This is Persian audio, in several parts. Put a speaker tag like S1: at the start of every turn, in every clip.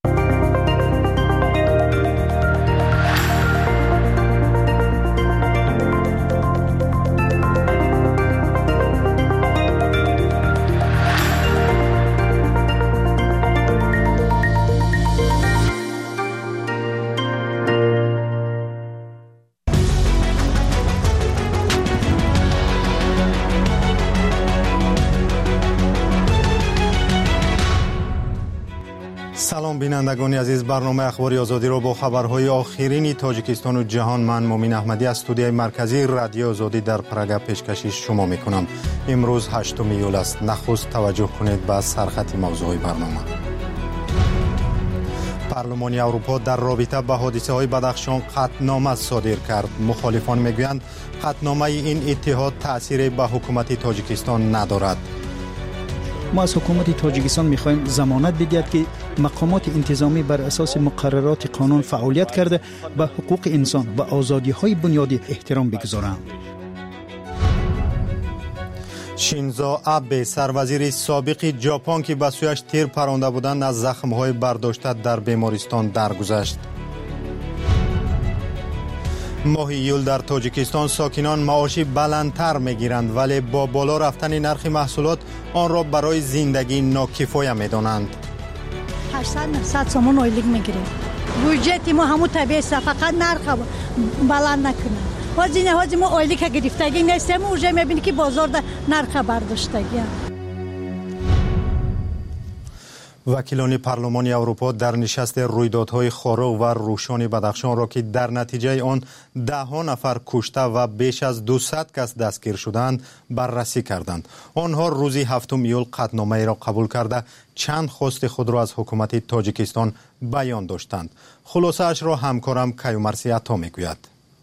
S1: سلام بینندگان عزیز، برنامه اخباری آزادی را با خبرهای آخرین تاجیکستان و جهان من مومین احمدی از استودیوی مرکزی رادیو آزادی در پراگ پیشکش شما میکنم. امروز 8 ایول است. نخست توجه کنید به سرخط موضوعی برنامه. پارلمان اروپا در رابطه با حادثه های بدخشان قطعنامه صادر کرد. مخالفان میگویند قطعنامه این اتحاد تأثیر به حکومت تاجیکستان ندارد.
S2: ما از حکومت تاجیکستان میخواهیم ضمانت بدهد که مقامات انتظامی بر اساس مقررات قانون فعالیت کرده و حقوق انسان و آزادی‌های بنیادی احترام بگذارند.
S1: شینزو آبه سروزیر سابق ژاپن که به سویش تیر پرانده بودند از زخم‌های برداشته در بیمارستان درگذشت. ماه ایول در تاجیکستان ساکنان معاشی بلندتر میگیرند ولی با بالا رفتن نرخ محصولات آن را برای زندگی ناکفایه میدانند.
S3: 800 سومون اویلیک میگیره. بودجت ما همون طبیعی فقط نرخ بلند نکنه. حاجی ما اویلیک گرفتگی نیستیم اونجا میبینی که بازار در نرخ برداشتگی.
S1: وکیلان پارلمان اروپا در نشست رویدادهای خارق و روشن بدخشان را که در نتیجه آن 10 نفر کشته و بیش از 200 کس دستگیر شدند بررسی کردند. آنها روز 7 ایول قطعنامه را قبول کرده چند خواست خود را از حکومت تاجیکستان بیان داشتند. خلاصه اش را همکارم کیومرثی عطا میگوید.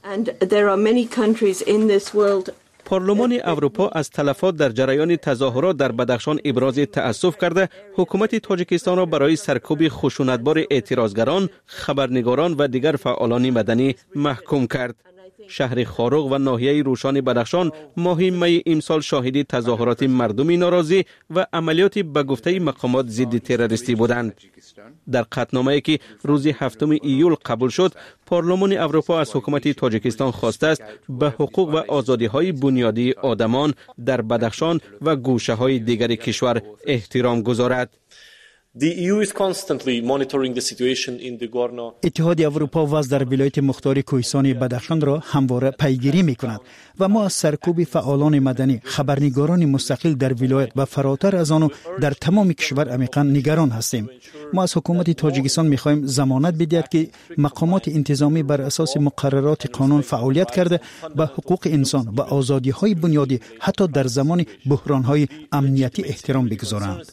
S4: پارلمان اروپا از تلفات در جریان تظاهرات در بدخشان ابراز تأسف کرده حکومت تاجیکستان را برای سرکوب خشونتبار اعتراضگران، خبرنگاران و دیگر فعالان مدنی محکوم کرد. شهر خارق و ناحیه روشن بدخشان ماه می امسال شاهد تظاهرات مردمی ناراضی و عملیاتی به گفته مقامات ضد تروریستی بودند. در قطعنامه‌ای که روز 7 ایول قبول شد، پارلمان اروپا از حکومت تاجیکستان خواسته است به حقوق و آزادی‌های بنیادی آدمان در بدخشان و گوشه‌های دیگر کشور احترام گذارد.
S2: اتحاد اروپا وضع در ولایت مختار کوهستانی بدخشان را همواره پیگیری می‌کند و ما از سرکوب فعالان مدنی، خبرنگاران مستقل در ولایت و فراتر از آن در تمام کشور عمیقاً نگران هستیم. ما از حکومت تاجیکستان می‌خواهیم ضمانت بدهد که مقامات انتظامی بر اساس مقررات قانون فعالیت کرده و حقوق انسان و آزادی‌های بنیادی حتی در زمان بحران‌های امنیتی احترام بگذارند.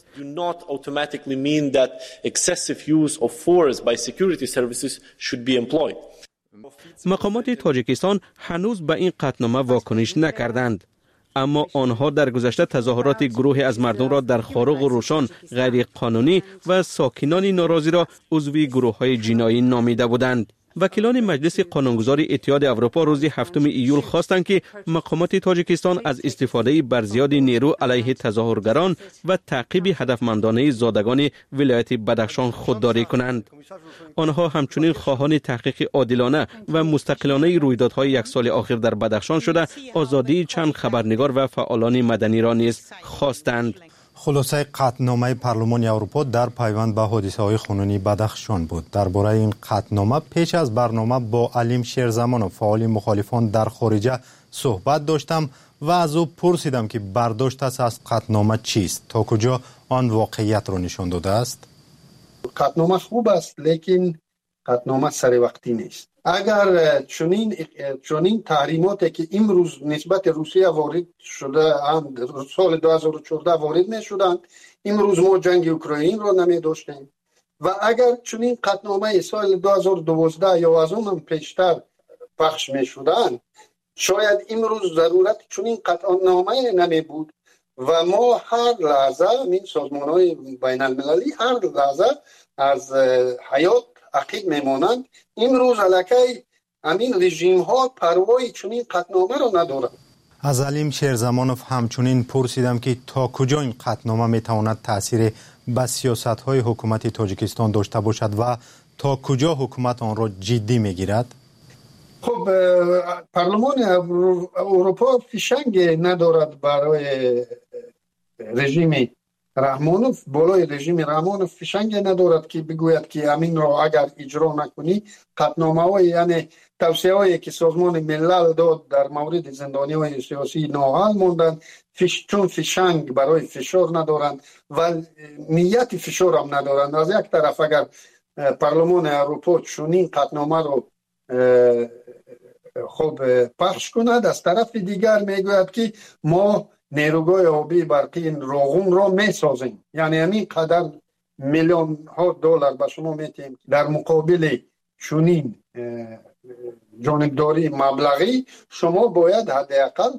S5: that excessive use of force by security services should be employed.
S4: مقامات تاجیکستان هنوز به این قطعنامه واکنش نکردند، اما آنها در گذشته تظاهرات گروهی از مردم را در خارق و روشن غیر قانونی و ساکنان ناراضی را عضوی گروه‌های جنایی نامیده بودند. وکیلان مجلس قانونگذار اتحاد اروپا روز 7 ایول خواستند که مقامات تاجیکستان از استفاده برزیاد نیرو علیه تظاهرگران و تعقیب هدفمندانه زادگان ولایت بدخشان خودداری کنند. آنها همچنین خواهان تحقیق عادلانه و مستقلانه رویدادهای یک سال اخیر در بدخشان شده آزادی چند خبرنگار و فعالان مدنی را نیز خواستند.
S1: خلاصه قطعنامه پارلمان اروپا در پیوند به حادثه‌های خونین بدخشان بود. درباره این قطعنامه پیش از برنامه با علیم شیرزمان فعال مخالفان در خارجه صحبت داشتم و از او پرسیدم که برداشتش از قطعنامه چیست، تا کجا آن واقعیت را نشان داده است.
S6: قطعنامه خوب است لیکن قطعنامه سر وقتی نیست. اگر چنین تحریماتی که امروز نسبت روسیه وارد شده سال 2014 وارد نشدند، امروز ما جنگ اوکراین را نمی داشتیم و اگر چنین قطعنامه سال 2012 یا از اون پیشتر پخش می شدند شاید امروز ضرورت چنین قطعنامه نمی بود و ما هر لحظه این سازمان‌های بین المللی هر لحظه از حیات عقیق میمانند. امروز علاقه همین رژیم ها پروای چنین قطعنامه را ندارند.
S1: از علیم شیرزمانوف همچنین پرسیدم که تا کجا این قطعنامه میتواند تأثیر به سیاست‌های حکومت تاجیکستان داشته باشد و تا کجا حکومت آن را جدی می‌گیرد؟
S6: خب پارلمان اروپا فشنگ ندارد برای رژیم رحمانوف. بالای رژیم رحمانوف فشنگ ندارد که بگوید که همین را اگر اجرا نکنی قطعنامه‌های یعنی توصیه‌هایی که سازمان ملل داد در مورد زندانی‌های سیاسی ناحل ماندند، چون فشنگ برای فشار ندارند و نیت فشار هم ندارند. از یک طرف اگر پارلمان اروپا چنین قطعنامه رو خب پخش کند، از طرف دیگر میگوید که ما نیروگاه آبی برقی روغون را میسازیم، یعنی همین قدر میلیون ها دلار به شما میتیم در مقابل چنین جانبداری مبلغی شما باید حداقل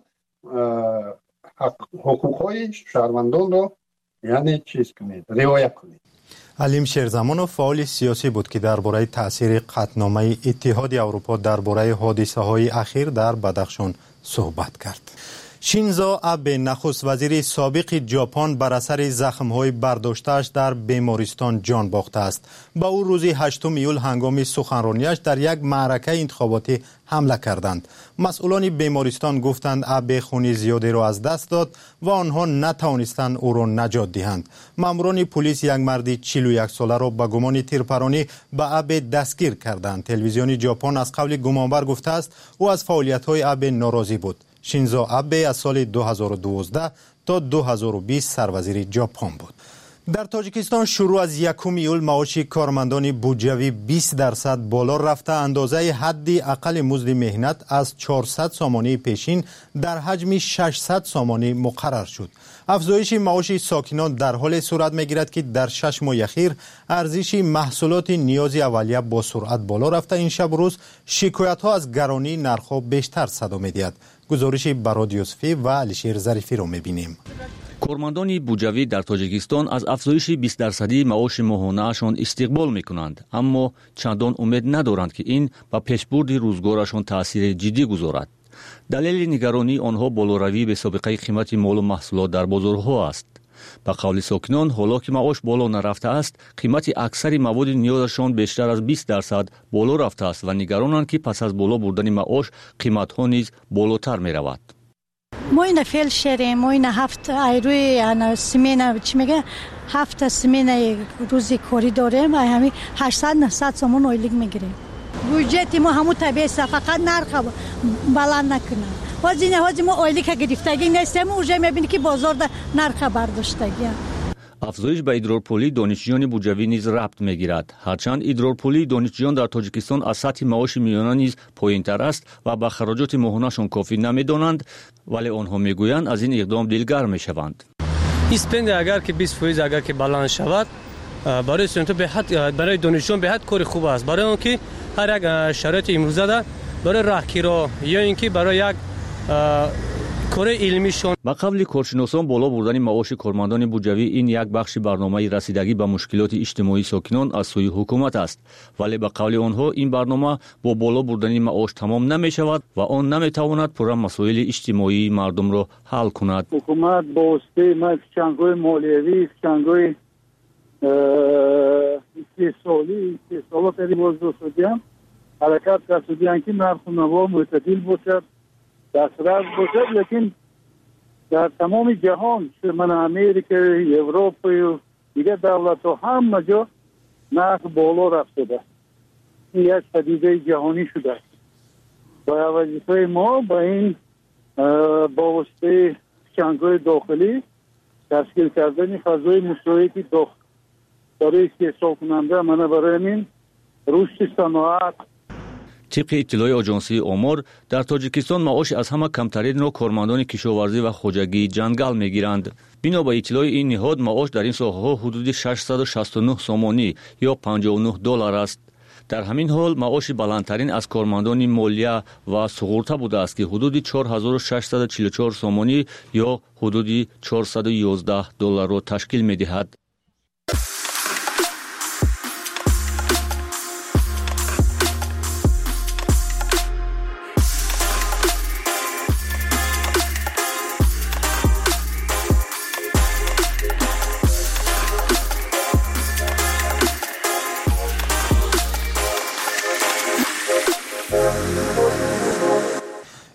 S6: حقوقهای شهروندان را یعنی چیز کنید، رعایت کنید.
S1: علیم شیرزمانوف فعال سیاسی بود که درباره تاثیر قطعنامه اتحاد اروپا درباره حادثه‌های اخیر در بدخشان صحبت کرد. شینزو آبه نخست وزیر سابق ژاپن بر اثر زخم‌های برداشته‌اش در بیمارستان جان باخته است. با او روز 8 ایول هنگام سخنرانیش در یک معرکه انتخاباتی حمله کردند. مسئولان بیمارستان گفتند آبه خون زیادی را از دست داد و آنها نتوانستند او را نجات دهند. ماموران پلیس یک مرد 41 ساله را به گمان تیرپرانی به آبه دستگیر کردند. تلویزیون ژاپن از قول گمانبر گفته است او از فعالیت‌های آبه ناراضی بود. شینزو آبه از سال 2012 تا 2020 سروزیر ژاپن بود. در تاجیکستان شروع از 1 ایول معاش کارمندان بودجوی 20% بالا رفته. اندازه حد اقل مزد مهنت از 400 سامانه پیشین در حجم 600 سامانه مقرر شد. افزایش معاش ساکنان در حال صورت می‌گیرد که در 6 ماه اخیر ارزش محصولات نیاز اولیه با سرعت بالا رفته. این شب روز شکایت‌ها از گرانی نرخ‌ها بیشتر صدا می‌دهد. گزارش براد یوسفی و علیشیر ظریفی را می‌بینیم.
S7: کارمندان بودجوی در تاجیکستان از افزایش 20% معاش ماهانه‌شان استقبال می‌کنند، اما چندان امید ندارند که این به پیشبرد روزگارشان تأثیر جدی گذارد. دلیل نگرانی آنها بالوروی به سابقه قیمت مال و محصولات در بازارها است. به قول ساکنان حالا که معاش بالا نرفته است، قیمت اکثر مواد نیازشان بیشتر از 20% بالا رفته است و نگرانند که پس از بالا بردن معاش قیمت‌ها نیز بالاتر می‌رود.
S3: ما این فعل شریم، ما این 7 ایروی سمینه چی میگه 7 سمینه روزی کاری داریم و همین 800-900 سومون اویلیگ میگیریم. بودجت ما همون طبیعی فقط نرخ بلند نکنه. حاضی ما اویلیگ گرفتگی نیستیم، اونجا میبینی که بازار در نرخ برداشتگی.
S7: افزایش به ادرارپولی دانشجویان بودجوی نیز ربط میگیرد. هرچند ادرارپولی دانشجویان در تاجیکستان از سطح معاش میانه نیز پایین‌تر است و به خراجات ماهانه‌شان کافی نمیدانند، ولی آنها میگویند از این اقدام دلگرم میشوند.
S8: اسپند اگر که 20% اگر که بلند شود برای استودنت به حد برای دانشجویان به حد کار خوب است، برای اینکه هر یک شرایط امروزه ده برای راهگیرا یا اینکه برای یک کار علمیشون.
S7: با قبل کارشناسان بالا بردن معاش کارمندان بودجوی این یک بخش برنامه رسیدگی به مشکلات اجتماعی ساکنان از سوی حکومت است، ولی با قول آنها این برنامه با بالا بردن معاش تمام نمی شود و آن نمی تواند پر مسائل اجتماعی مردم را حل کند.
S9: حکومت با واسطه فشنگ‌های مالیوی، فشنگ‌های استثماری تریبوزو شدیم حرکت کردیم که نرخ و نوا معتدل باشد، دسترس باشد، لیکن در تمام جهان من امریکا، اروپا و دیگر دولت‌ها همه جا نرخ بالا رفته است. این یک پدیده جهانی شده است. با وظیفه ما با این با واسطه فشنگ‌های داخلی تشکیل کردن فضای مشترکی برای استحصال کننده من برای این رشد صنعت.
S7: طبق اطلاع آژانسی آمار در تاجیکستان معاش از همه کمترین را کارمندان کشاورزی و خواجگی جنگل میگیرند. بنا به اطلاع این نهاد معاش در این ساحه‌ها حدود 669 سامانی یا $59 است. در همین حال معاش بلندترین از کارمندان مالیه و سقورته بوده است که حدود 4644 سامانی یا حدود $411 را تشکیل می‌دهد.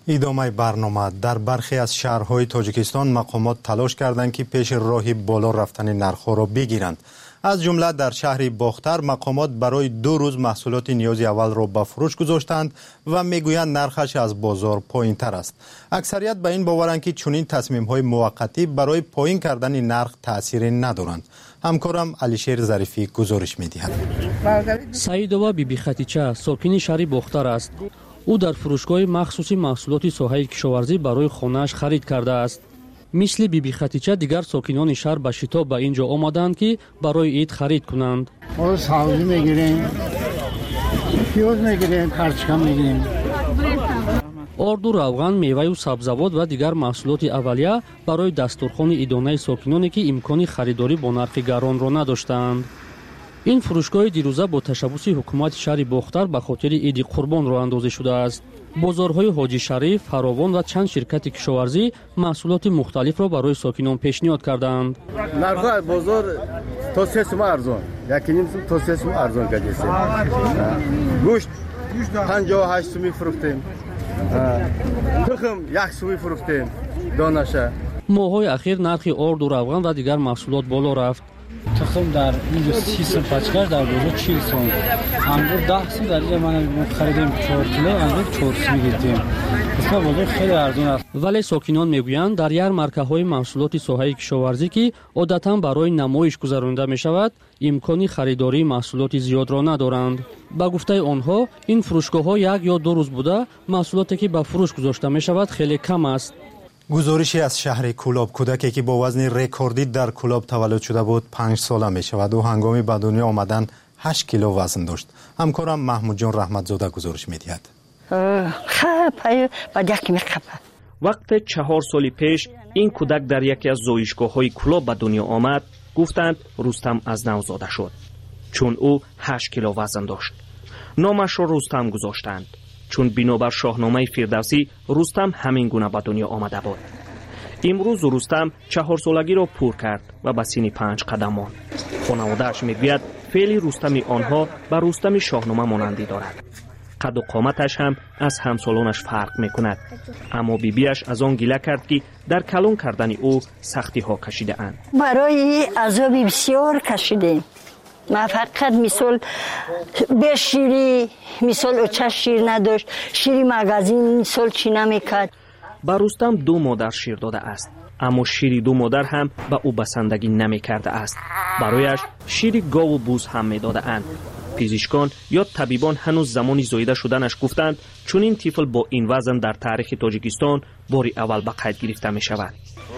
S1: ادامه برنامه. در برخی از شهرهای تاجیکستان مقامات تلاش کردند که پیش راه بالا رفتن نرخ‌ها را بگیرند. از جمله در شهر باختر مقامات برای 2 روز محصولات نیاز اول را به فروش گذاشتند و میگویند نرخش از بازار پایین تر است. اکثریت به این باورند که چنین تصمیم‌های موقتی برای پایین کردن نرخ تأثیری ندارند. همکارم علیشیر ظریفی گزارش می‌دهد.
S10: سعیدова بیبی خطیچه ساکن شهر باختر است. او در فروشگاه مخصوصی محصولات ساحه کشاورزی برای خانه‌اش خرید کرده است. مثل بیبی خطیچه دیگر ساکنان شهر به شتاب به اینجا آمدند که برای عید خرید کنند.
S11: ما سبزی میگیریم، پیاز میگیریم، پرچم میگیریم.
S10: آرد و روغن، میوه و سبزیجات و دیگر محصولات اولیه برای دسترخوان ایدانه ساکنانی که امکان خریداری با نرخ گران را نداشتند. این فروشگاه دیروزه با تشبث حکومت شهر باختر به خاطر عید قربان راه اندازی شده است. بازارهای حاجی شریف، فراوان و چند شرکت کشاورزی محصولات مختلف را برای ساکنان پیشنهاد کردند.
S11: نرخ بازار تا 3 سوم ارزان، 1.5 سوم تا 3 سوم ارزان کردیم. گوشت 58 سوم فروختیم. تخم 1 سوم فروختیم. دانشه.
S10: ماه‌های اخیر نرخ آرد و روغن و دیگر محصولات بالا رفت.
S12: تخم در اینجا 30 سوم پچکش در بازار 40 سوم. انگور 10 سوم در اینجا من خریدیم 4 کیلو انگور 4 سوم گرفتیم. اصلا بازار خیلی ارزان است.
S10: ولی ساکنان میگویند در یارمارکه‌های محصولات ساحه کشاورزی که عادتاً برای نمایش گذرانده می‌شود، امکان خریداری محصولات زیاد را ندارند. با گفته آنها این فروشگاه‌ها 1 یا 2 روز بوده محصولاتی که به فروش گذاشته می‌شود خیلی کم است.
S1: گزارشی از شهر کولاب. کودکی که با وزن رکوردی در کولاب تولد شده بود 5 ساله می شود و هنگامی به دنیا آمدن 8 کیلو وزن داشت. همکارم محمود جان رحمتزاده گزارش می دهد.
S13: وقت 4 سال پیش این کودک در یکی از زایشگاه‌های کولاب به دنیا آمد، گفتند رستم از نو زاده شد، چون او 8 کیلو وزن داشت. نامش را رستم گذاشتند، چون بنابر شاهنامه فردوسی رستم همین گونه به دنیا آمده بود. امروز رستم 4 سالگی را پر کرد و به سن 5 قدم ماند. خانواده‌اش میگوید فعل رستم آنها به رستم شاهنامه مانندی دارد. قد و قامتش هم از همسالانش فرق میکند. اما بیبیش از آن گله کرد که در کلان کردن او سختی ها کشیده اند.
S14: برای عذاب بسیار کشیدیم. ما فقط مثال به شیری مثال اوچه شیر نداشت، شیری مغازین مثال چی نمیکرد.
S13: با رستم 2 مادر شیر داده است، اما شیری 2 مادر هم به او بسندگی نمیکرده است. برایش شیری گاو و بوز هم میداده اند. پزشکان یا طبیبان هنوز زمانی زایده شدنش گفتند چون این طفل با این وزن در تاریخ تاجیکستان باری اول به قید گرفته می شود.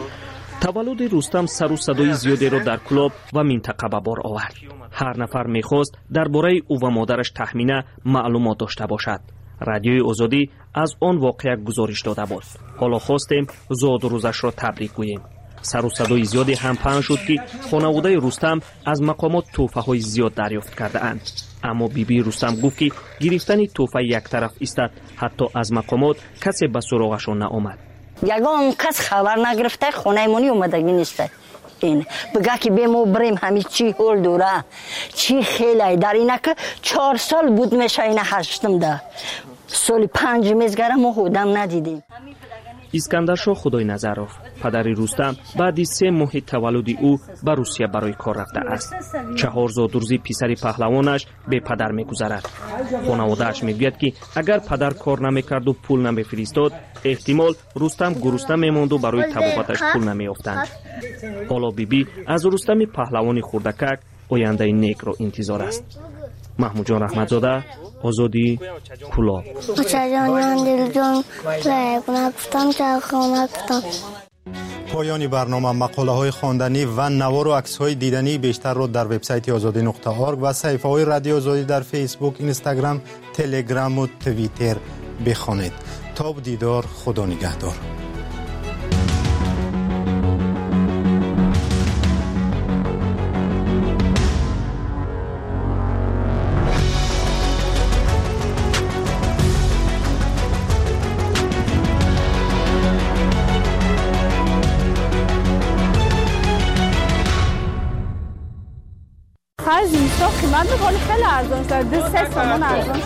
S13: تولد رستم سر و صدای زیادی را در کلاب و منطقه به بار آورد. هر نفر میخواست درباره او و مادرش تخمینه معلومات داشته باشد. رادیوی آزادی از آن واقعه گزارش داده بود. حالا خواستیم زاد روزش را تبریک گوییم. سر و صدای زیادی هم پخش شد که خانواده رستم از مقامات تحفه های زیاد دریافت کرده اند. اما بیبی رستم گفت که گرفتن تحفه یک طرف است، حتی از مقامات کسی به سراغشان نآمد.
S14: یگان کس خبر نگرفته، خانه مونی اومدگی نیست. این بگه که به ما بریم همین چی هول دوره چی خیلی در اینه که 4 سال بود میشه اینه 8م ده سال 5 میزگره ما خودم ندیدیم.
S13: اسکندرشاه خدای نظروف پدر رستم بعد از 3 ماه تولد او به روسیه برای کار رفته است. 4 زادروزی پسر پهلوانش به پدر میگذرد. خانواده‌اش میگوید که اگر پدر کار نمیکرد و پول نمیفرستاد، احتمال رستم گرسنه میماند و برای طبابتش پول نمیافتند. حالا بیبی از رستم پهلوانی خردکک آینده نیک را انتظار است. محمود جان رحمتزاده، آزادی، کولاب.
S1: پایان برنامه. مقاله های خواندنی و نوار و عکس های دیدنی بیشتر را در وبسایت azadi.org و صفحه های رادیو آزادی در فیسبوک، اینستاگرام، تلگرام و توییتر بخوانید. تا دیدار، خدا نگهدار.
S15: زمستان قیمت خیلی ارزان شد. 3 تومان ارزان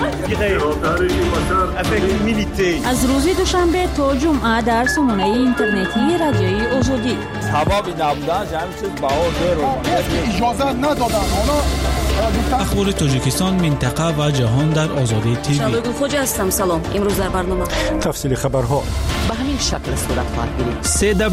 S15: شد.
S16: از روز دوشنبه تا جمعه در سامانه اینترنتی رادیوی آزادی.
S17: سبب نبودن همین چیز
S18: اجازه ندادن.
S19: اخبار تاجیکستان، منطقه و جهان در آزادی تیوی.
S16: شادو خوجا هستم. سلام. امروز در برنامه
S19: تفصیل خبرها
S16: به همین شکل صورت خواهد گرفت.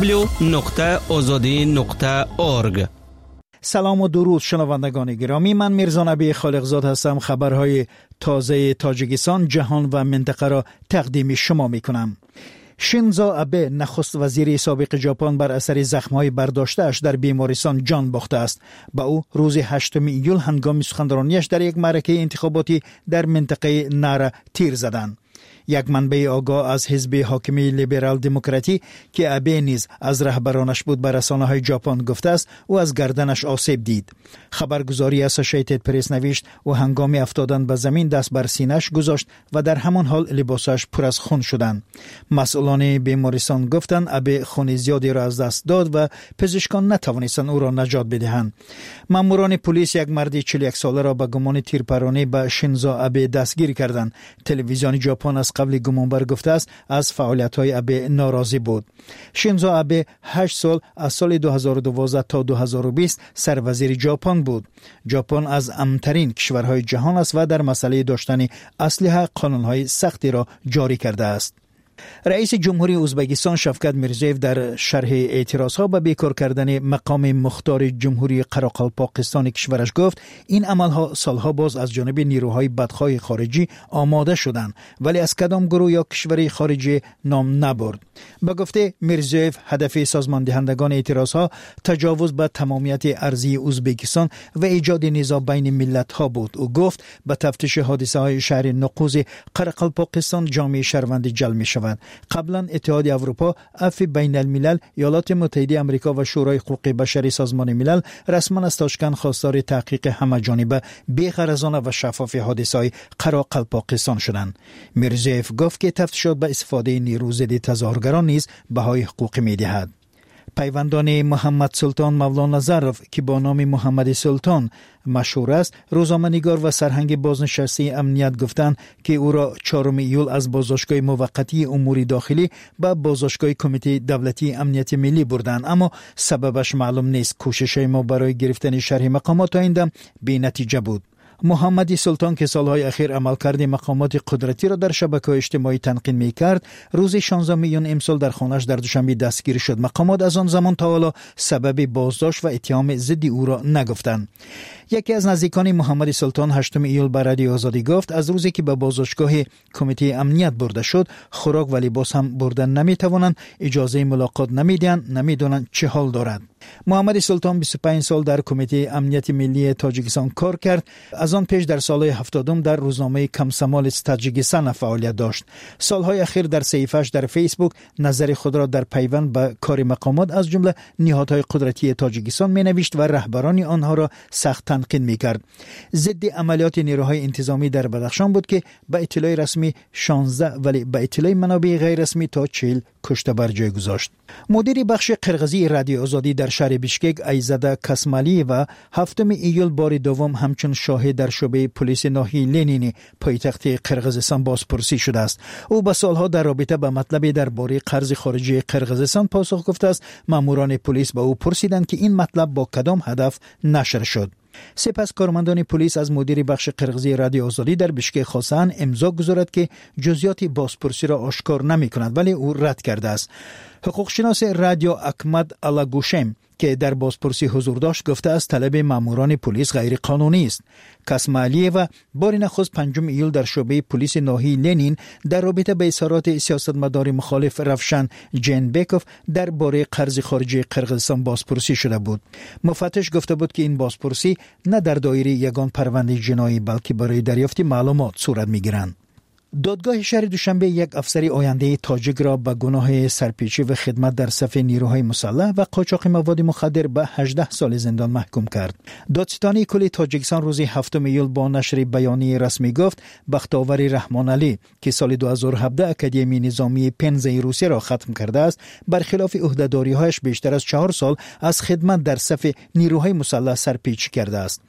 S2: www.azadi.org. سلام و درود شنوندگان گرامی، من میرزا نبی خالقزاد هستم. خبرهای تازه تاجیکستان، جهان و منطقه را تقدیم شما میکنم. شینزو آبه نخست وزیر سابق ژاپن بر اثر زخم‌های برداشته‌اش در بیمارستان جان باخته است. با او روز 8 ایول هنگام سخنرانیش در یک معرکه انتخاباتی در منطقه نارا تیر زدند. یک منبع آگاه از حزب حاکمی لیبرال دموکراتی که آبه نیز از رهبرانش بود بر رسانه‌های ژاپن گفته است او از گردنش آسیب دید. خبرگزاری اسوسییتد پرس نوشت و هنگام افتادن به زمین دست بر سینه‌اش گذاشت و در همان حال لباسش پر از خون شدند. مسئولان بیمارستان گفتند آبه خون زیادی را از دست داد و پزشکان نتوانستند او را نجات بدهند. ماموران پلیس یک مرد 41 ساله را به گمان تیرپرانی به شینزو آبه دستگیر کردند. تلویزیون ژاپن از قبل گمانبر گفته است از فعالیت‌های آبه ناراضی بود. شینزو آبه 8 سال از سال 2012 تا 2020 سروزیر ژاپن بود. ژاپن از امن‌ترین کشورهای جهان است و در مسئله داشتن اسلحه قانون‌های سختی را جاری کرده است. رئیس جمهوری ازبکستان شفقت میرزیف در شرح اعتراضها به بیکار کردن مقام مختار جمهوری قراقلپاکستان کشورش گفت این عملها سالها باز از جانب نیروهای بدخواه خارجی آماده شدند ولی از کدام گروه یا کشوری خارجی نام نبرد. به گفته میرزیف هدف سازماندهندگان اعتراضها تجاوز به تمامیت ارضی ازبکستان و ایجاد نزاع بین ملت‌ها بود. او گفت به تفتیش حادثه‌های شهر نقوز قراقلپاکستان جامعه شهروند جلب می‌شود. قبلا اتحاد اروپا، عفو بین الملل، ایالات متحده آمریکا و شورای حقوق بشری سازمان ملل رسما از تاشکند خواستار تحقیق همه‌جانبه بی‌غرضانه و شفاف حادثه‌های قراقلپاکستان شدند. میرزیف گفت که تفتیشات به استفاده نیرو ضد تظاهرگران نیز بهای حقوق می‌دهد. پیوندان محمد سلطان مولانا ظرف که با نام محمد سلطان مشهور است، روزنامه‌نگار و سرهنگ بازنشسته امنیت گفتند که او را 4 ایول از بازداشتگاه موقتی امور داخلی به بازداشتگاه کمیته دولتی امنیت ملی بردند، اما سببش معلوم نیست. کوشش‌های ما برای گرفتن شرح مقامات تا این دم بی‌نتیجه بود. محمد سلطان که سالهای اخیر عملکرد مقامات قدرتی را در شبکه‌های اجتماعی تنقید می‌کرد، روز 16 میلیون امسال در خانه‌اش در دوشنبه دستگیر شد. مقامات از آن زمان تا حالا سبب بازداشت و اتهام ضد او را نگفتند. یکی از نزدیکان محمد سلطان 8 ایول به رادیو آزادی گفت از روزی که به بازداشتگاه کمیته امنیت برده شد، خوراک و لباس هم بردن نمی‌توانند، اجازه ملاقات نمی‌دهند، نمی‌دانند چه حال دارد. محمد سلطان 25 سال در کمیته امنیت ملی تاجیکستان کار کرد. از آن پیش در سالهای 70 در روزنامه کمسمال تاجیکستان فعالیت داشت. سالهای اخیر در صفحه‌اش در فیسبوک نظر خود را در پیوند به کار مقامات از جمله نهادهای قدرتی تاجیکستان می‌نوشت و رهبران آنها را سخت تنقید می‌کرد. ضد عملیات نیروهای انتظامی در بدخشان بود که به اطلاع رسمی 16 ولی به اطلاع منابع غیر رسمی تا 40 کشته بر جای گذاشت. مدیر بخش قرغزی رادیو آزادی در شهر بیشکک ایزاده کسمالی و 7 ایول بار دوم همچون شاهد در شعبه پلیس ناحیه لنین پایتخت قرغزستان بازپرسی شده است. او به سالها در رابطه با مطلب درباره قرض خارجی قرغزستان پاسخ گفته است. ماموران پلیس به او پرسیدند که این مطلب با کدام هدف نشر شد. سپس کارمندان پلیس از مدیر بخش قرغزی رادیو آزادی در بیشکک خواستند امضا گذارد که جزئیات بازپرسی را آشکار نمی‌کند، ولی او رد کرده است. حقوق شناس رادیو اکمد الاگوشم که در بازپرسی حضور داشت گفته است طلب ماموران پلیس غیر قانونی است. کسمالی و بار نخست 5 ایول در شعبه پلیس ناحیه لنین در رابطه با اظهارات سیاستمدار مخالف روشن جنبکوف درباره قرض خارجی قرغزستان بازپرسی شده بود. مفتش گفته بود که این بازپرسی نه در دایره یگان پرونده جنایی بلکه برای دریافت معلومات صورت می‌گیرند. دادگاه شهر دوشنبه یک افسر آینده تاجیک را به گناه سرپیچی و خدمت در صف نیروهای مسلح و قاچاق مواد مخدر به 18 سال زندان محکوم کرد. دادستانی کل تاجیکستان روز 7 ایول با نشر بیانیه رسمی گفت بختاور رحمان علی که سال 2017 اکادمی نظامی پنزه روسیه را ختم کرده است، برخلاف عهده‌داری‌هایش بیشتر از 4 سال از خدمت در صف نیروهای مسلح سرپیچی کرده است.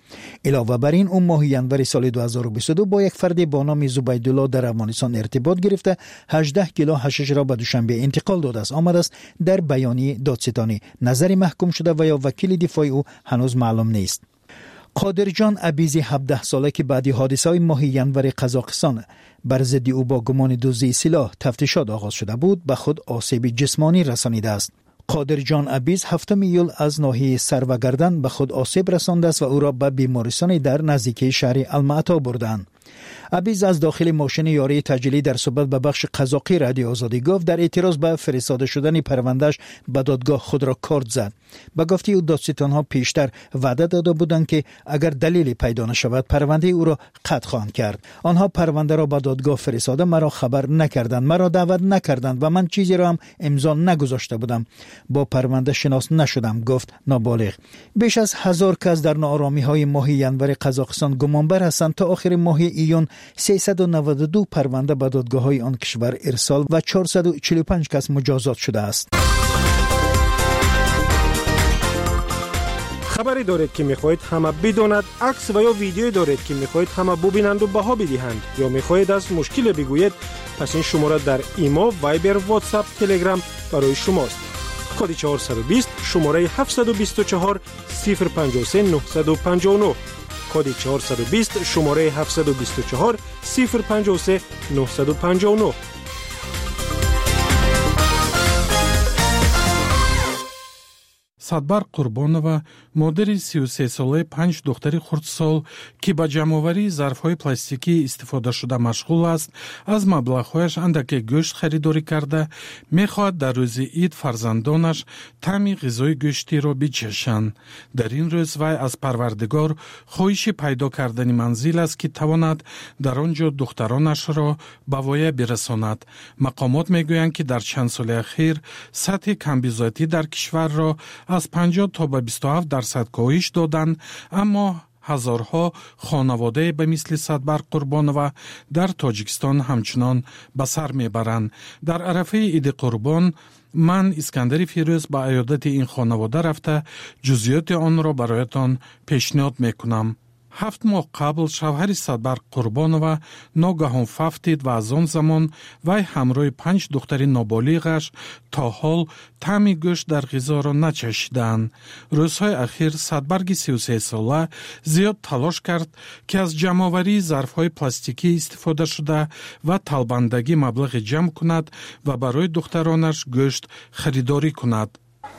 S2: علاوه بر این او ماه ینور سال 2022 با یک فرد با نام زبیدالله در افغانستان ارتباط گرفته 18 کیلو حشیش را به دوشنبه انتقال داده است. آمده است در بیانیه دادستانی. نظر محکوم شده و یا وکیل دفاعی او هنوز معلوم نیست. قادرجان عبیزی 17 ساله که بعد حادثه ماه ینور قزاقستان بر ضد او با گمان دزدی سلاح تفتیشات آغاز شده بود به خود آسیب جسمانی رسانیده است. قادرجان عبیز 7 ایول از ناحیه سر و گردن به خود آسیب رسانده است و او را به بیمارستان در نزدیکی شهر المعطا بردند. عبیز از داخل ماشین یاری تجلی در صحبت به بخش قزاقی رادیو آزادی گفت در اعتراض به فرستاده شدن پروندهش به دادگاه خود را کارت زد. به گفته او دادستانها پیشتر وعده داده بودند که اگر دلیلی پیدا نشود پرونده او را قطع خواهند کرد. آنها پرونده را به دادگاه فرستاده مرا خبر نکردند، مرا دعوت نکردند و من چیزی را هم امضا نگذاشته بودم. با پرونده شناس نشدم، گفت نابالغ. بیش از 1000 کس در ناآرامی‌های ماه ینور قزاقستان گمانبر هستند. تا آخر ماه ایون 392 پرونده به دادگاه‌های آن کشور ارسال و 445 کس مجازات شده است.
S20: خبری دارید که می‌خواهید همه بداند، عکس و یا ویدیویی دارید که می‌خواهید همه ببینند و بها بدهند یا می‌خواهید از مشکل بگویید، پس این شماره در ایما، وایبر، واتساپ، تلگرام برای شماست. کد 420 شماره 724 053 959 کد 420 شماره 724 053 959.
S21: صدبر قربانова مادری 33 ساله 5 دختری خردسال که با جمع‌آوری ظرف‌های پلاستیکی استفاده شده مشغول است، از مبلغ‌هایش اندکی گوشت خریداری کرده می‌خواهد در روز عید فرزندانش طعم غذای گوشتی را بچشند. در این روز وی از پروردگار خواهش پیدا کردن منزل است که تواند در آنجا دخترانش را به وایه برساند. مقامات می‌گویند که در چند سال اخیر سطح کمبیزایی در کشور را از 50 تا به 27% کاهش دادند، اما هزارها خانواده به مثل صدبر قربانова در تاجیکستان همچنان به سر میبرند. در عرفه عید قربان من اسکندر فیروز به عیادت این خانواده رفته جزئیات آن را برایتان پیشنهاد میکنم. 7 ماه قبل شوهر صدبر قربانова ناگهان فوتید و از آن زمان وی همراه 5 دختر نابالغش تا حال طعم گوشت در غذا را نچشیدند. روزهای اخیر صدبرگ 33 ساله زیاد تلاش کرد که از جمع‌آوری ظرف‌های پلاستیکی استفاده شده و طلبندگی مبلغ جمع کند و برای دخترانش گوشت خریداری کند.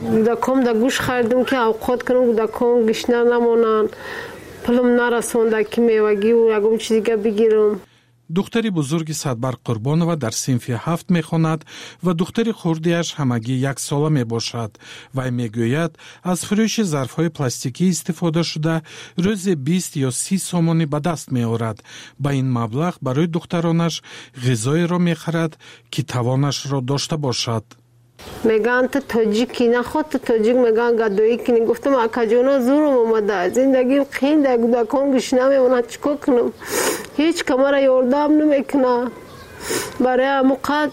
S22: دکم دا گوشت خریدم که اوقات کنم دکم گشنه نمونن، پلم نرسونده که میوگی و یکم چیزی که بگیرم.
S21: دختری بزرگ صدبر قربانова در صنف 7 میخواند و دختری خردیش همگی 1 ساله میباشد. و میگوید از فروش ظرفهای پلاستیکی استفاده شده روز 20 یا 30 سومانی به دست میآورد. با این مبلغ برای دخترانش غذای را میخرد که توانش را داشته باشد.
S22: میگن تو تاجیکی نخواد، تو تاجیک میگن گدایی کنی. گفتم اکا جانا زورم اومده، زندگی خیلی دکان گشنه میمونه، چیکار کنم؟ هیچ کمر یاردم نمیکنه. برای اموقت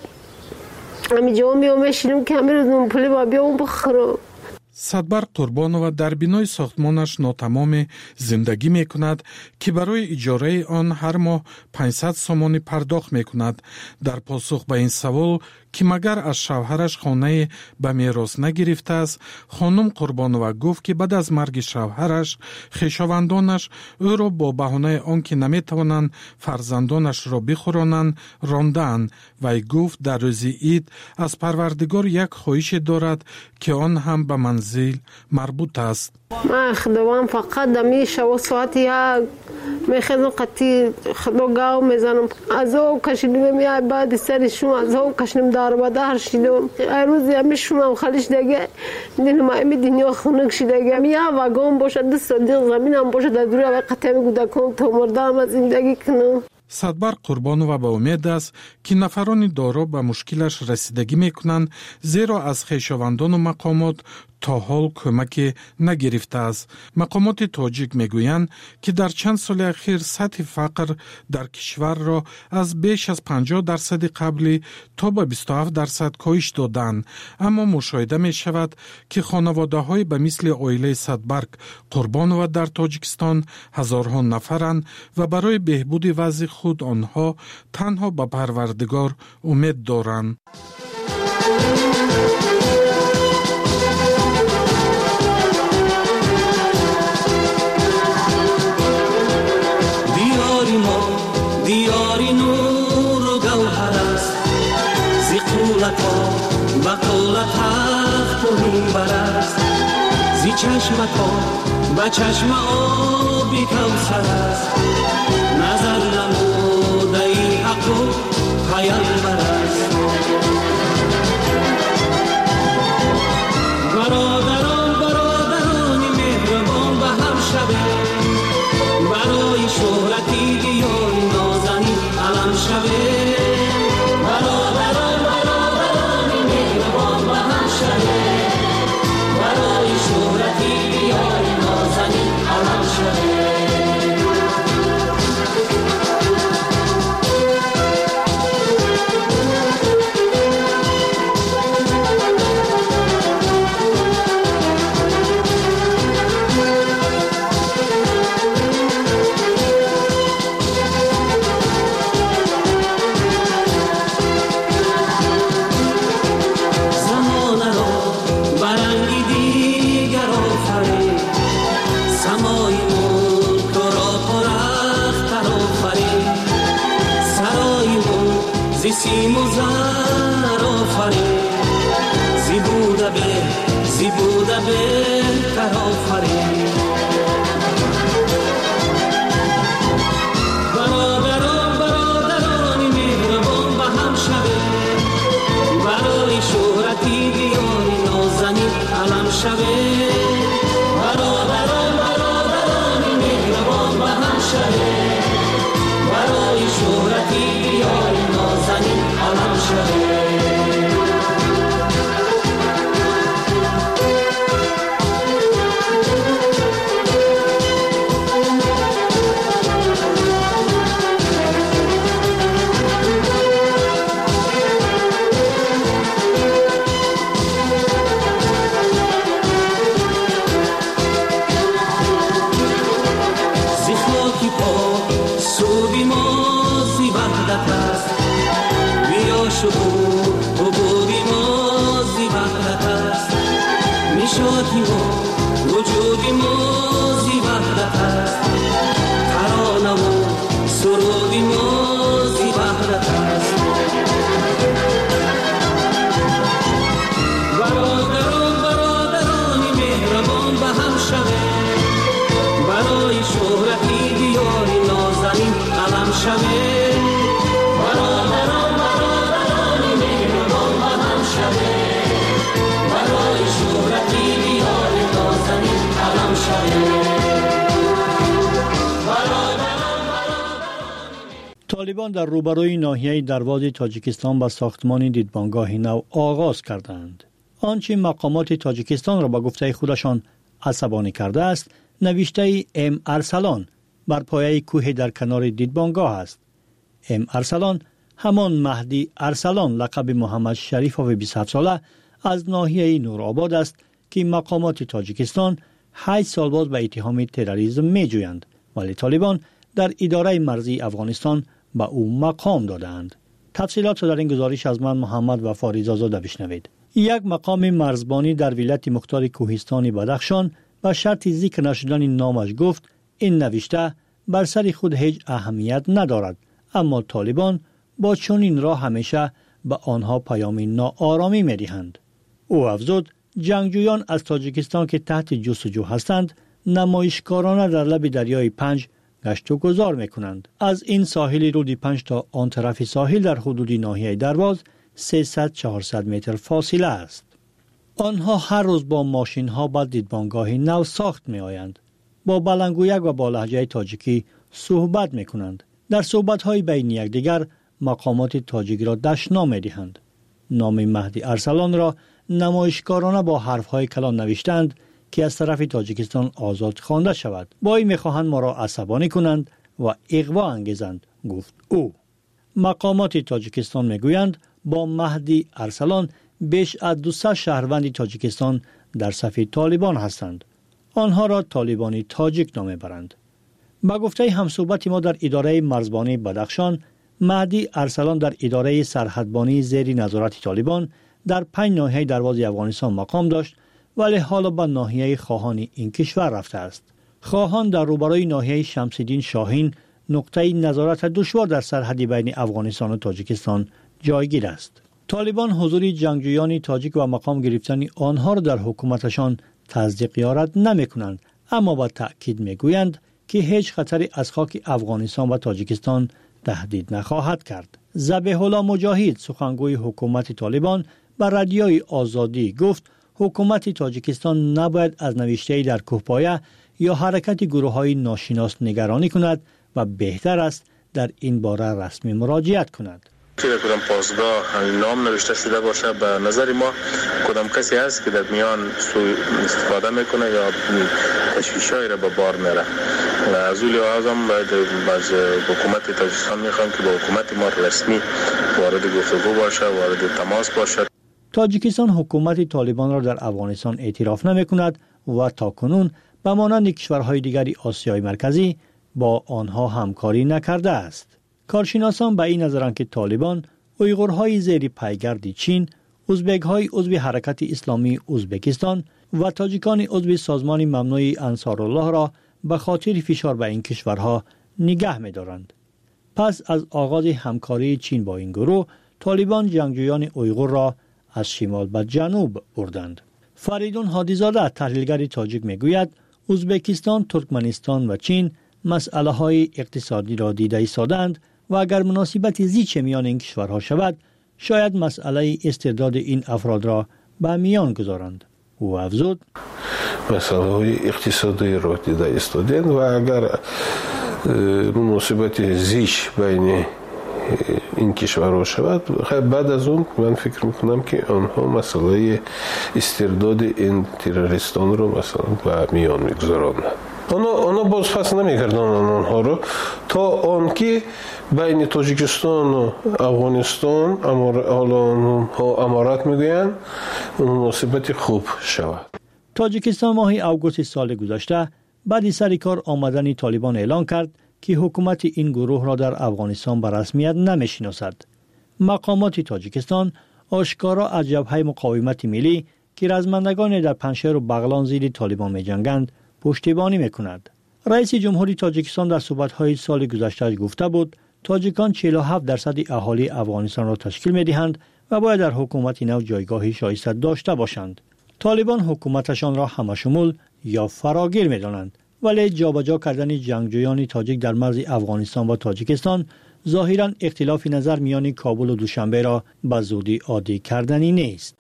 S22: همی جا میشینم که همی روز پولی با بیام بخورم.
S21: صدبر قربانова در بینای ساختمانش ناتمام زندگی می کند که برای اجاره آن هر ماه 500 سومانی پرداخت می کند. در پاسخ به این سوال که مگر از شوهرش خانه به میراث نگرفته است، خانم قربانова گفت که بعد از مرگ شوهرش خویشاوندانش او را با بهانه آنکه نمیتوانند فرزندانش را بخورانند راندند. و گفت در روز عید از پروردگار یک خواهش دارد که آن هم به منزل مربوط است.
S22: من خداوند فقط دمی شب ساعت یک میخوام قطعی خدا گاو میزنم، از او کشیدم میای بعد سرشون از او کشیدم دار و دار شدم. روز میشونم خالش دیگه دین ما دنیا خونک شده میا واگون باشه، دست صدیق زمینم باشه، در دوره قطعی میگوده کن تو مردم از زندگی کنم.
S21: صدبرق قربان و به امید است که نفران دارا به مشکلش رسیدگی میکنند، زیرا از خویشاوندان و مقامات تا حال کمک نگرفته است. مقامات تاجیک میگویند که در چند سال اخیر سطح فقر در کشور را از بیش از 50% قبلی تا به 27% کاهش دادند، اما مشاهده می شود که خانواده های به مثل عائله صدبرق قربان و در تاجیکستان هزارها نفرند و برای بهبود وضع خود آنها تنها به پروردگار امید دارند.
S4: دیاری نور و گوهر است، زی قولت ها و قولت تخت و منبر است، زی چشم ها و چشم آبی کوثر است، نظر نموده ای حق و پیامبر است. برادران مهربان به هم شبه، برای شهرتی دیاری نازنی علم شبه. برادران مهربان به هم شبه، برای شهرتی دیاری نازنی علم شبه. سیم و زر آفرین، زی بوده بهتر آفرین. برادران مهربان به هم شبه، برای شهرتی دیاری نازنی علم شبه. برادران مهربان به هم شبه، برای شهرتی دیاری نازنی علم شبه. وجودی موزی وحدت است، ترانه و سرودی موزی وحدت است. برادران مهربان به هم شبه، برای شهرتی دیاری نازنین علم شبه. برادران مهربان به هم شبه، برای شهرتی دیاری نازنین علم شبه.
S2: طالبان در روبروی ناحیه درواز تاجیکستان به ساختمان دیدبانگاه نو آغاز کردند. آنچه مقامات تاجیکستان را به گفته خودشان عصبانی کرده است، نوشته ام ارسلان بر پایه کوه در کنار دیدبانگاه است. ام ارسلان همان مهدی ارسلان لقب محمد شریفوف 27 ساله از ناحیه نورآباد است که مقامات تاجیکستان 8 سال بعد به اتهام تروریسم می‌جویند، ولی طالبان در اداره مرزی افغانستان به او مقام دادند. تفصیلات را در این گزارش از من محمد وفا رضازاده بشنوید. یک مقام مرزبانی در ولایت مختار کوهستان بدخشان به شرط ذکر نشدن نامش گفت این نوشته بر سر خود هیچ اهمیت ندارد، اما طالبان با چنین راه همیشه به آنها پیام ناآرامی می‌دهند. او افزود جنگجویان از تاجیکستان که تحت جستجو هستند نمایشکارانه در لب دریای پنج گشت و گذار می‌کنند. از این ساحل رود پنج تا آن طرف ساحل در حدود ناحیه درواز 300-400 متر فاصله است. آنها هر روز با ماشین‌ها به دیدبانگاه نو ساخت می‌آیند. با بلندگویک و با لهجه تاجیکی صحبت می‌کنند. در صحبت‌های بین یکدیگر مقامات تاجیک را دشنام می‌دهند. نام مهدی ارسلان را نمایشکارانه با حرف‌های کلان نوشتند که از طرف تاجیکستان آزاد خوانده شود. با این می‌خواهند ما را عصبانی کنند و اغوا انگیزند، گفت او. مقامات تاجیکستان می‌گویند با مهدی ارسلان بیش از 200 شهروند تاجیکستان در صف طالبان هستند. آنها را طالبانی تاجیک نام می‌برند. با گفته همصحبت ما در اداره مرزبانی بدخشان، مهدی ارسلان در اداره سرحدبانی زیر نظارت طالبان در 5 ناحیه دروازه افغانستان مقام داشت، ولی حالا به ناحیه خواهان این کشور رفته است. خواهان در روبروی ناحیه شمس‌الدین شاهین نقطه نظارت دشوار در سرحد بین افغانستان و تاجیکستان جایگیر است. طالبان حضور جنگجویان تاجیک و مقام گرفتن آنها را در حکومتشان تصدیق یا رد نمی‌کنند، اما با تأکید می‌گویند که هیچ خطری از خاک افغانستان و تاجیکستان تهدید نخواهد کرد. ذبیح الله مجاهد سخنگوی حکومت طالبان به رادیوی آزادی گفت حکومت تاجیکستان نباید از نوشته‌ای در کوهپایه یا حرکت گروه‌های ناشناس نگرانی کند و بهتر است در این باره رسمی مراجعت کند.
S5: کدام پاسگاه همین نام نوشته شده باشه، به نظر ما کدام کسی هست که در میان سوء استفاده میکنه یا تشویش‌هایی را به بار میره. از اون لحاظ هم باید از حکومت تاجیکستان میخوام که با حکومت ما رسمی وارد گفتگو باشه، وارد تماس باشه.
S2: تاجیکستان حکومت طالبان را در افغانستان اعتراف نمیکند و تاکنون به مانند کشورهای دیگری آسیای مرکزی با آنها همکاری نکرده است. کارشناسان به این نظرند که طالبان اویغورهای زیر پیگرد چین، ازبک‌های عضو حرکت اسلامی ازبکستان و تاجیکان عضو سازمان ممنوع انصارالله را به خاطر فشار به این کشورها نگه می‌دارند. پس از آغاز همکاری چین با این گروه، طالبان جنگجویان اویغور را از شمال به جنوب بردند. فریدون هادیزاده تحلیلگر تاجیک میگوید ازبکستان، ترکمنستان و چین مسئله های اقتصادی را دیده ایستادند و اگر مناسبت زیچ میان این کشورها شود، شاید مسئله استرداد این افراد را به میان گذارند. او افزود
S6: مسئله های اقتصادی را دیده ایستادند و اگر مناسبت زیچ بین این کشورها شود، بعد از اون من فکر میکنم که آنها مسئله استرداد این تروریستان رو مثلا به میان میگذارند. اونا باز پس نمیکردن آنها رو تا آنکه بین تاجیکستان و افغانستان حالا آنها امارت میگویند مناسبت خوب شود.
S2: تاجیکستان ماه اوگوست سال گذشته بعد سر کار آمدن طالبان اعلان کرد که حکومت این گروه را در افغانستان به رسمیت نمیشناسد. مقامات تاجیکستان آشکارا از جبهه مقاومت ملی که رزمندگان در پنجشیر و بغلان زیر طالبان می‌جنگند پشتیبانی می‌کند. رئیس جمهوری تاجیکستان در صحبت‌های سال گذشته گفته بود تاجیکان 47% اهالی افغانستان را تشکیل می‌دهند و باید در حکومت نو جایگاهی شایسته داشته باشند. طالبان حکومتشان را همشمول یا فراگیر می‌دانند، ولی جابجا کردن جنگجویان تاجیک در مرز افغانستان و تاجیکستان ظاهراً اختلاف نظر میان کابل و دوشنبه را به زودی عادی کردنی نیست.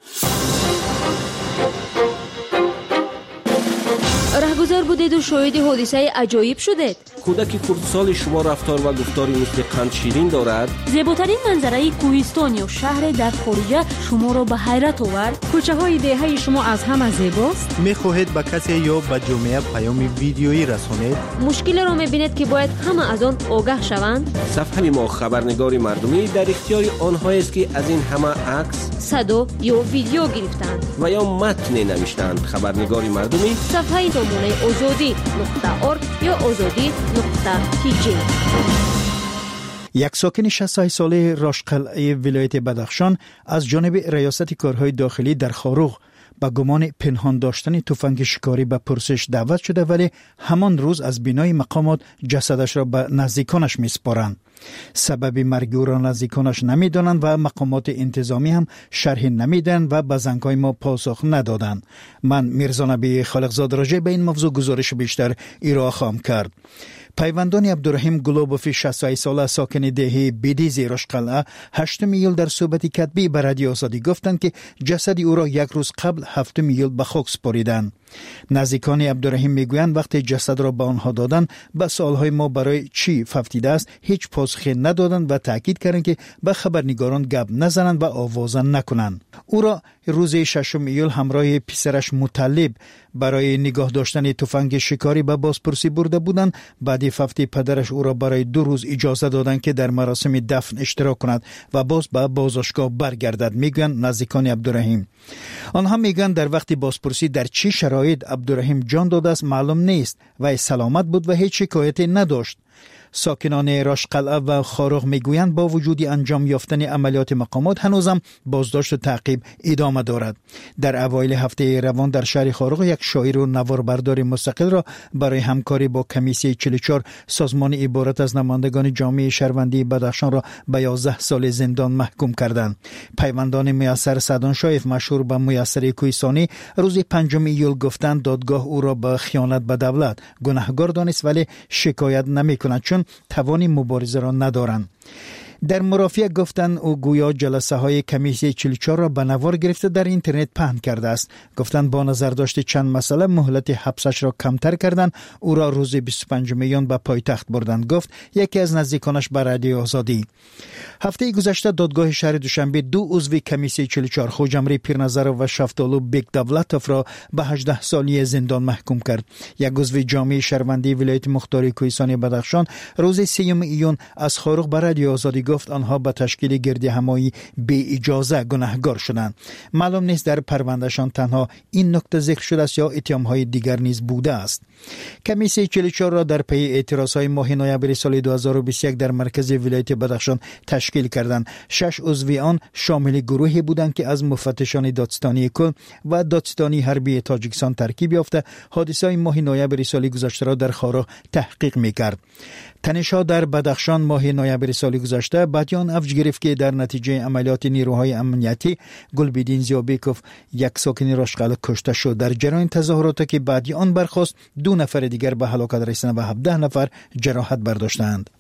S23: رهگذر بودید و شاهد حادثه عجایب شدید.
S24: کودک خردسال شما رفتار و گفتاری مثل قند شیرین دارد.
S23: زیباترین منظره کوهستان یا شهر در خارجه شما را به حیرت آورد.
S25: کوچه های دهه شما از همه زیباست.
S1: می‌خواهید به کسی یا به جامعه پیام ویدیویی رسانید؟
S23: مشکل را می‌بینید که باید همه از آن آگاه شوند.
S24: صفحه ما خبرنگار مردمی در اختیار آنهایی است که از این همه عکس،
S23: صدا یا ویدیو گرفتند
S24: و یا متن نوشتند. خبرنگار مردمی
S23: صفحه نمونه azadi.org یا azadi.tg.
S2: یک ساکن 60 ساله راشقلعه ولایت بدخشان از جانب ریاست کارهای داخلی در خاروغ با گمان پنهان داشتن تفنگ شکاری به پرسش دعوت شده، ولی همان روز از بینای مقامات جسدش را به نزدیکانش میسپارند. سبب مرگ او را نزدیکانش نمیدانند و مقامات انتظامی هم شرح نمیدن و به زنگ‌های ما پاسخ ندادند. من میرزا نبی خالقزاد راجع به این موضوع گزارش بیشتر ارائه خواهم کرد. پیوندان عبدالرحیم گلوبوفی 68 ساله ساکن دهه بیدیز راشقلعه 8 ایول در صحبت کتبی به رادیو آزادی گفتند که جسد او را یک روز قبل 7 ایول به خاک سپاریدند. نزدیکان عبدالرحیم میگویند وقتی جسد را به آنها دادند به سوالهای ما برای چی ففتیده است هیچ پاسخی ندادند و تاکید کردند که به خبرنگاران گپ نزنند و آوازه نکنند. او را روز 6 ایول همراه پسرش مطلب برای نگاه داشتن تفنگ شکاری به بازپرسی برده بودند. بعد ففتی پدرش او را برای 2 روز اجازه دادند که در مراسم دفن اشتراک کند و باز به بازداشتگاه برگردد، میگویند نزدیکان عبدالرحیم. آنها میگویند در وقت بازپرسی در چه شرایط عبدالرحیم جان داده است معلوم نیست و سلامت بود و هیچ شکایتی نداشت. ساکنان راشقلعه و خاروغ میگویند با وجود انجام یافتن عملیات مقامات هنوزم بازداشت و تعقیب ادامه دارد. در اوایل هفته روان در شهر خاروغ یک شاعر و نواربردار مستقل را برای همکاری با کمیسیه 44 سازمان عبارت از نمایندگان جامعه شهروندی بدخشان را به 11 سال زندان محکوم کردند. پیوندان میسر سعدان شایف مشهور به میسر کوهستانی روز 5 ایول گفتند دادگاه او را به خیانت به دولت گناهکار دانست ولی شکایت نمی‌کند چون توان مبارزه را ندارند. در مرافعه گفتند او گویا جلسه های کمیسیه 44 را به نوار گرفته در اینترنت پهن کرده است. گفتند با نظر داشت چند مسئله مهلت حبسش را کمتر کردند. او را روز 25 میلیون به پایتخت بردند، گفت یکی از نزدیکانش به رادیو آزادی. هفته گذشته دادگاه شهر دوشنبه 2 عضو کمیسیه 44 خوجمری پیرنظر و شفتالو بیگ دولتوف را به 18 سالی زندان محکوم کرد. یک عضو جامعه شهروندی ولایت مختار کوهستانی بدخشان روز 3 ایون از خاروغ به رادیو آزادی گفت آنها به تشکیل گردی همایی بی اجازه گناهکار شدند. معلوم نیست در پروندهشان تنها این نکته ذکر شده است یا اتهام‌های دیگر نیز بوده است. کمیسیه 44 را در پی اعتراضهای ماه نوامبر سال 2021 در مرکز ولایت بدخشان تشکیل کردند. 6 عضو آن شامل گروهی بودند که از مفتشان دادستانی کل و دادستانی حربی تاجیکستان ترکیب یافته حادثه ماه نوامبر سال گذشته را در خاروغ تحقیق می‌کرد. تنش‌ها در بدخشان ماه نوامبر سال گذشته بعدیان افزایش گرفت که در نتیجه عملیات نیروهای امنیتی گلبدین زیابیکوف یک ساکن راشقلعه کشته شد. در جریان تظاهراتی که بعدی آن برخاست 2 نفر دیگر به هلاکت رسیدند و 17 نفر جراحت برداشتند.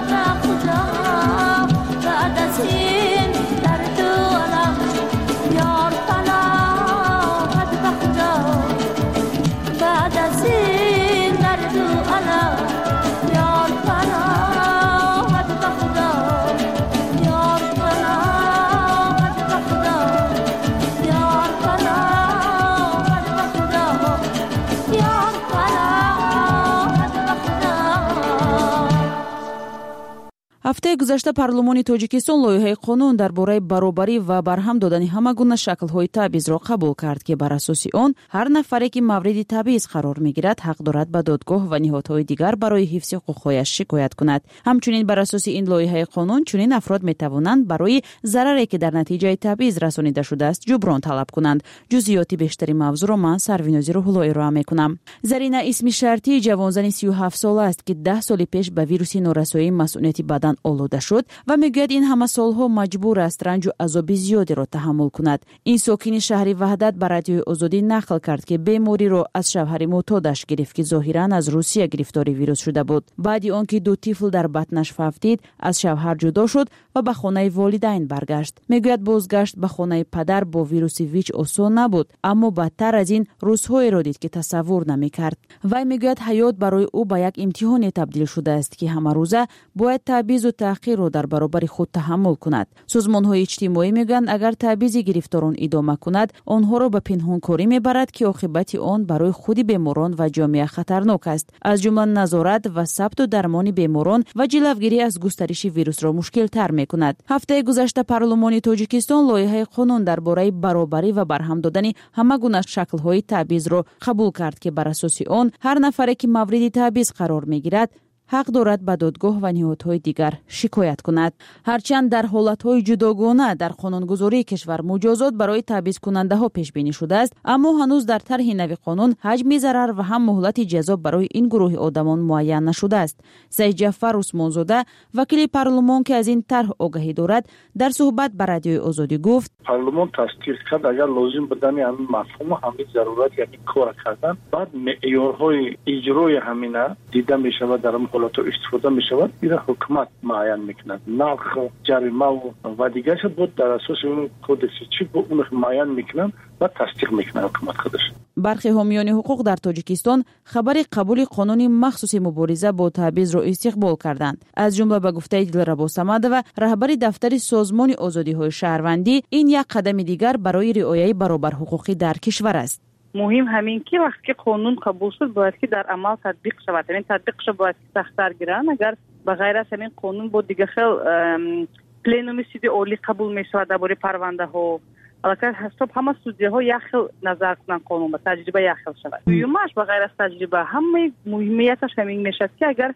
S23: یا
S3: ҳафтаи гузашта парлумони тоҷикистон лоиҳаи қонун дар бораи баробарӣ ва барҳам додани ҳама гуна шаклҳои табъизро қабул кард ки бар асоси он ҳар нафаре ки мавриди табъиз қарор мегирад ҳақ дорад ба додгоҳ ва ниҳодҳои дигар барои ҳифзи ҳуқуқҳояш шикоят кунад. ҳамчунин бар асоси ин лоиҳаи қонун чунин афрод метавонанд барои зараре ки дар натиҷаи табъиз расонида шудааст ҷуброн талаб кунанд. ҷузъиёти бештари мавзӯъро ман Сарвинози Рӯҳулло ироа мекунам. Зарина Исми Шартӣ ҷавонзани 37 сола аст ки 10 соли пеш ба вируси норасоии масъулияти бадан олуда шуд ва мегӯяд ин ҳама солҳо маҷбур аст ранҷу азоби зиёдеро таҳаммул кунад. Ин сокини шаҳри Ваҳдат ба радиои Озодӣ нақл кард ки бемориро аз шавҳари мӯътодаш гирифт ки зоҳиран аз Русия гирифтори вирус шуда буд. баъди он ки ду тифл дар батнаш фавтид аз шавҳар ҷудо шуд ва ба хонаи волидайн баргашт. мегӯяд бозгашт ба хонаи падар бо вируси ВИЧ осон набуд, аммо бадтар аз ин рӯзҳоеро дид ки тасаввур намекард. вай мегӯяд ҳаёт барои ӯ ба як имтиҳоне табдил шудааст ки ҳамарӯза бояд табъизу таъқирро дар баробари худ таҳаммул кунад. созмонҳои иҷтимоӣ мегӯянд агар табъизи гирифторон идома кунад онҳоро ба пинҳонкорӣ мебарад ки оқибати он барои худи беморон ва ҷомеа хатарнок аст, аз ҷумла назорат ва сабту дармони беморон ва ҷилавгирӣ аз густариши вирусро мушкилтар мекунад. ҳафтаи гузашта парлумони тоҷикистон лоиҳаи қонун дар бораи баробарӣ ва барҳам додани ҳама гуна шаклҳои табъизро қабул кард ки бар асоси он ҳар нафаре ки мавриди табъиз қарор мегирад ҳақ дорад ба додгоҳ ва ниҳодҳои дигар шикоят кунад. ҳарчанд дар ҳолатҳои ҷудогона дар қонунгузории кишвар муҷозот барои табъизкунандаҳо пешбинӣ шудааст, аммо ҳанӯз дар тарҳи нави қонун ҳаҷми зарар ва ҳам муҳлати ҷазо барои ин гурӯҳи одамон муайян нашудааст. Саидҷафар Усмонзода, вакили парлумон ки аз ин тарҳ огаҳӣ дорад, дар суҳбат ба радиои Озодӣ гуфт:
S7: парлумон тасдиқ кард агар лозим будани ҳамин мафҳум ҳамин зарурат яъни кор кардан баъд меъёрҳои иҷрои ҳамина дида мешавад дар ҳолато истифода мешавад. ира ҳукумат муайян мекунад. нарх, ҷаримаву ва дигарша буд дар асоси он кодекси чӣ бо он муайян мекунад ва тасдиқ мекунад ҳукумат худаш. бархи ҳомиёни ҳуқуқ дар Тоҷикистон хабари қабули қонуни махсуси мубориза бо табъизро истиқбол карданд. аз ҷумла ба гуфтаи Дилрабо Самадова, раҳбари дафтари созмони озодиҳои шаҳрвандӣ, ин як қадами дигар барои риояи баробарҳуқуқӣ дар кишвар аст.
S8: مهم همین که وقتی قانون قبول شد باید که در عمل تطبیق شود. این تطبیقش باید که سخت‌تر گیرن. اگر به غیر از همین قانون بود دیگه خیلی پلنوم سیدی اولی قبول میشود درباره پرونده ها. البته حساب همه سودی ها یک خیل نظر کنن قانون با تجربه یک خیل شود. دومش به غیر از تجربه همه مهمیتش همین میشه که اگر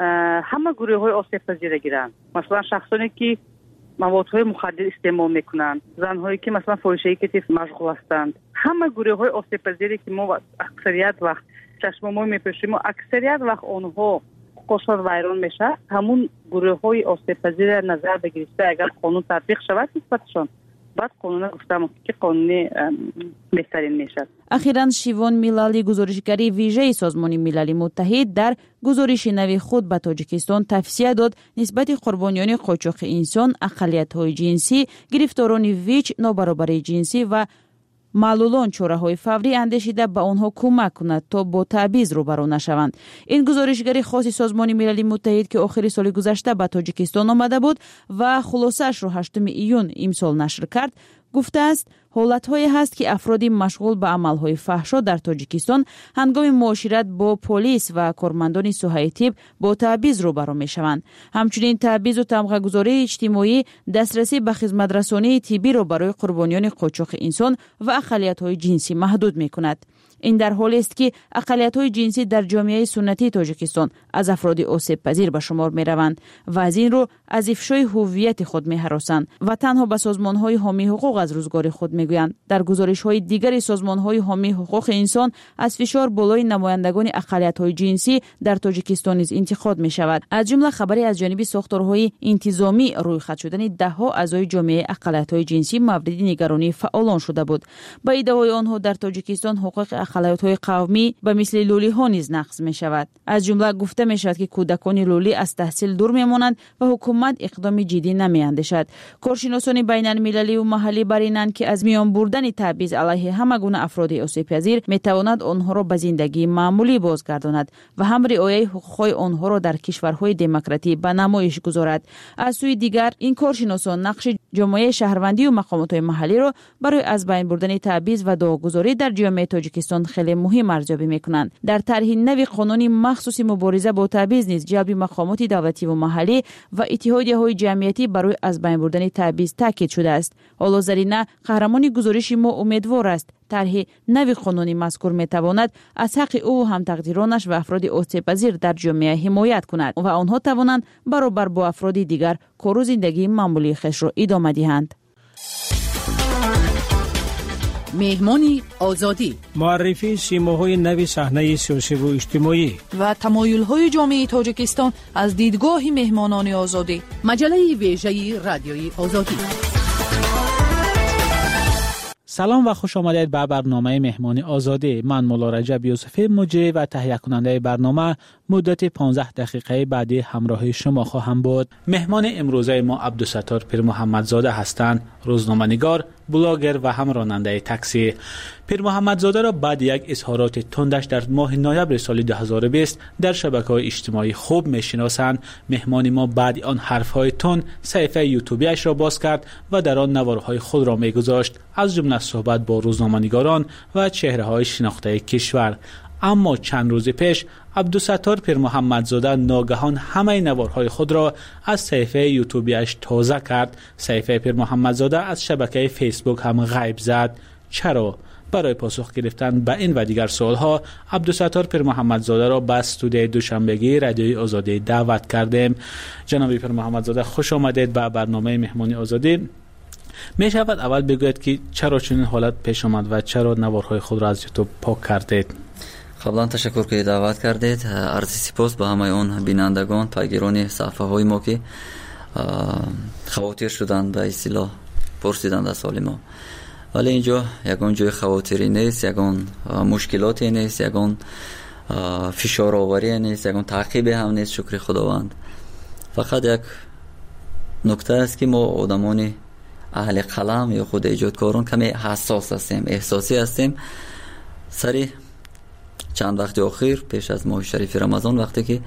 S8: همه گروه های آسیب پذیر گیرن. مثلا شخصانی که موادهای مخدر استعمال میکنند، زنهایی که مثلا فحشایی که مشغول هستند، همه گروه های آسیب پذیری که ما اکثریت وقت چشممون میپوشیم و اکثریت وقت آنها حقوقشان ویران میشه، همون گروه های آسیب پذیر نظر بگیرید اگر قانون تطبیق شود نسبتشان بعد قانون گفتم که قانونی بهترین میشه.
S3: اخیراً شیوان میلالی گزارشگری ویژه سازمان ملل متحد در گزارش نوی خود به تاجیکستان توصیه داد نسبت قربانیان قاچاق انسان، اقلیت‌های جنسی، گرفتاران ویچ، نابرابری جنسی و معلولان چاره‌های فوری اندیشیده به آنها کمک کند تا با تبعیض روبرو نشوند. این گزارشگری خاص سازمان ملل متحد که آخر سال گذشته به تاجیکستان آمده بود و خلاصه‌اش را 8 ایون امسال نشر کرد، گفته است حالت‌هایی هست که افرادی مشغول به عمل‌های فحشا در تاجیکستان هنگام معاشرت با پلیس و کارمندان صحه طب با تبعیض روبرو می‌شوند. همچنین تبعیض و تمغه‌گذاری اجتماعی دسترسی به خدمت‌رسانی طبی را برای قربانیان قاچاق انسان و اقلیت‌های جنسی محدود می‌کند. این در حالی است که اقلیت‌های جنسی در جامعه سنتی تاجیکستان از افراد آسیب پذیر به شمار می‌روند و از این رو از افشای هویت خود می‌هراسند و تنها به سازمان‌های حامی حقوق از روزگار خود می‌گویند. در گزارش‌های دیگر سازمان‌های حامی حقوق انسان از فشار بالای نمایندگان اقلیت‌های جنسی در تاجیکستان نیز انتقاد می‌شود. از جمله خبری از جانب ساختارهای انتظامی رویخواد شدن ده‌ها اعضای جامعه اقلیت‌های جنسی مورد نگرانی فعالان شده بود. با ادعای آنها در تاجیکستان حقوق اقلیت‌های قومی به مثل لولی‌ها نیز نقض می‌شود. از جمله گفته می‌شود که کودکان لولی از تحصیل دور می‌مانند و حکومت اقدام جدی نمی‌اندیشد. کارشناسان بین‌المللی و محلی برینند که از میان بردن تبعیض علیه همه گونه افراد آسیب‌پذیر می‌تواند آنها را به زندگی معمولی بازگرداند و هم رعایت حقوق‌های آنها را در کشورهای دموکراتی به نمایش گذارد. از سوی دیگر این کارشناسان نقش جامعه شهروندی و مقامات محلی را برای از بین بردن تبعیض و داغ‌گذاری در جامعه تاجیکستان توجیکستان خیلی مهم ارزیابی میکنند. در طرح نوی قانون مخصوص مبارزه با تبعیض نیز جلب مقامات دولتی و محلی و اتحادیه‌های جمعیتی برای از بین بردن تبعیض تاکید شده است. اولوزرینه قهرمان گزارش ما امیدوار است طرح نوی قانونی مذکور میتواند از حق او و هم تقدیرانش و افراد آسیب‌پذیر در جامعه حمایت کند و آنها توانند برابر با افراد دیگر کار و زندگی معمولی خود را ادامه دهند.
S9: مهمانی آزادی،
S10: معرفی سیماهای نوی صحنه سیاسی و اجتماعی
S9: و تمایل‌های جامعه تاجیکستان از دیدگاه مهمانان آزادی. مجله ویژه رادیوی آزادی.
S10: سلام و خوش آمدید به برنامه مهمانی آزادی. من مولا رجب یوسفی مجری و تهیه کننده برنامه مدت 15 دقیقه بعدی همراه شما خواهم بود. مهمان امروزه ما عبدالستار پیر محمدزاده هستند، روزنامه‌نگار، بلاگر و هم راننده تاکسی. پیر محمدزاده را بعد یک اظهارات تندش در ماه نوامبر سال 2020 در شبکه‌های اجتماعی خوب می‌شناسند. مهمان ما بعد آن حرف‌های تند صفحه یوتیوبیش را باز کرد و در آن نوارهای خود را می‌گذاشت، از جمله صحبت با روزنامه‌نگاران و چهره‌های شناخته کشور. اما چند روز پیش عبدالستار پیر محمدزاده ناگهان همه نوارهای خود را از صفحه یوتیوبیش تازه کرد. صفحه پیر محمدزاده از شبکه فیسبوک هم غیب زد. چرا؟ برای پاسخ گرفتن به این و دیگر سوالها عبدالستار پیر محمدزاده را به استودیوی دوشنبگی رادیوی آزادی دعوت کردیم. جناب پیر محمدزاده خوش آمدید به برنامه مهمانی آزادی. می شود اول بگوید که چرا چنین حالت پیش آمد و چرا نوارهای خود را از یوتیوب پاک کردید؟
S11: قبلا تشکر که دعوت کردید. عرض سپاس به همه اون بینندگان، پیگیران صفحه های ما که خواطر شدند به اصطلاح پرسیدند از حال ما. ولی اینجا یگان جای خواطری نیست، یگان مشکلاتی نیست، یگان فشار آوری نیست، یگان تعقیب هم نیست. شکر خداوند. فقط یک نکته است که ما آدمان اهل قلم یا خود ایجادکاران کمی حساس هستیم، احساسی هستیم. سری چند وقت اخیر پیش از ماه شریف رمضان وقتی که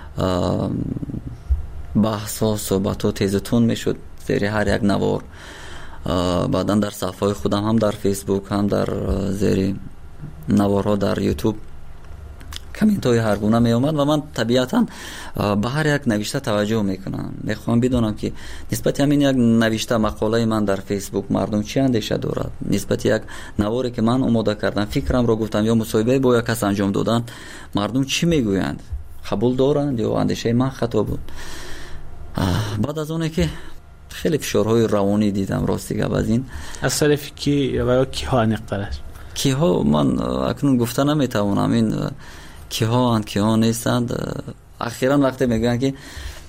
S11: بحث ها صحبت ها تیزتون میشد زیر هر یک نوار، بعدا در صفحه خودم هم در فیسبوک هم در زیر نوارها در یوتیوب کامنت های هر گونه می اومد و من طبیعتا به هر یک نوشته توجه میکنم. میخوام بدونم که نسبت همین یک نوشته مقاله من در فیسبوک مردم چی اندیشه دارد، نسبت یک نواری که من آماده کردم فکرم را گفتم یا مصاحبه با یک کس انجام دادن مردم چی میگویند، قبول دارند یا اندیشه من خطا بود. بعد از اونه که خیلی فشارهای روانی دیدم راستی که از این
S10: از طرف کی و کی ها نقطه
S11: کی ها من اکنون گفتن نمیتوانم این کی ها نیستند. اخیراً وقتی میگن که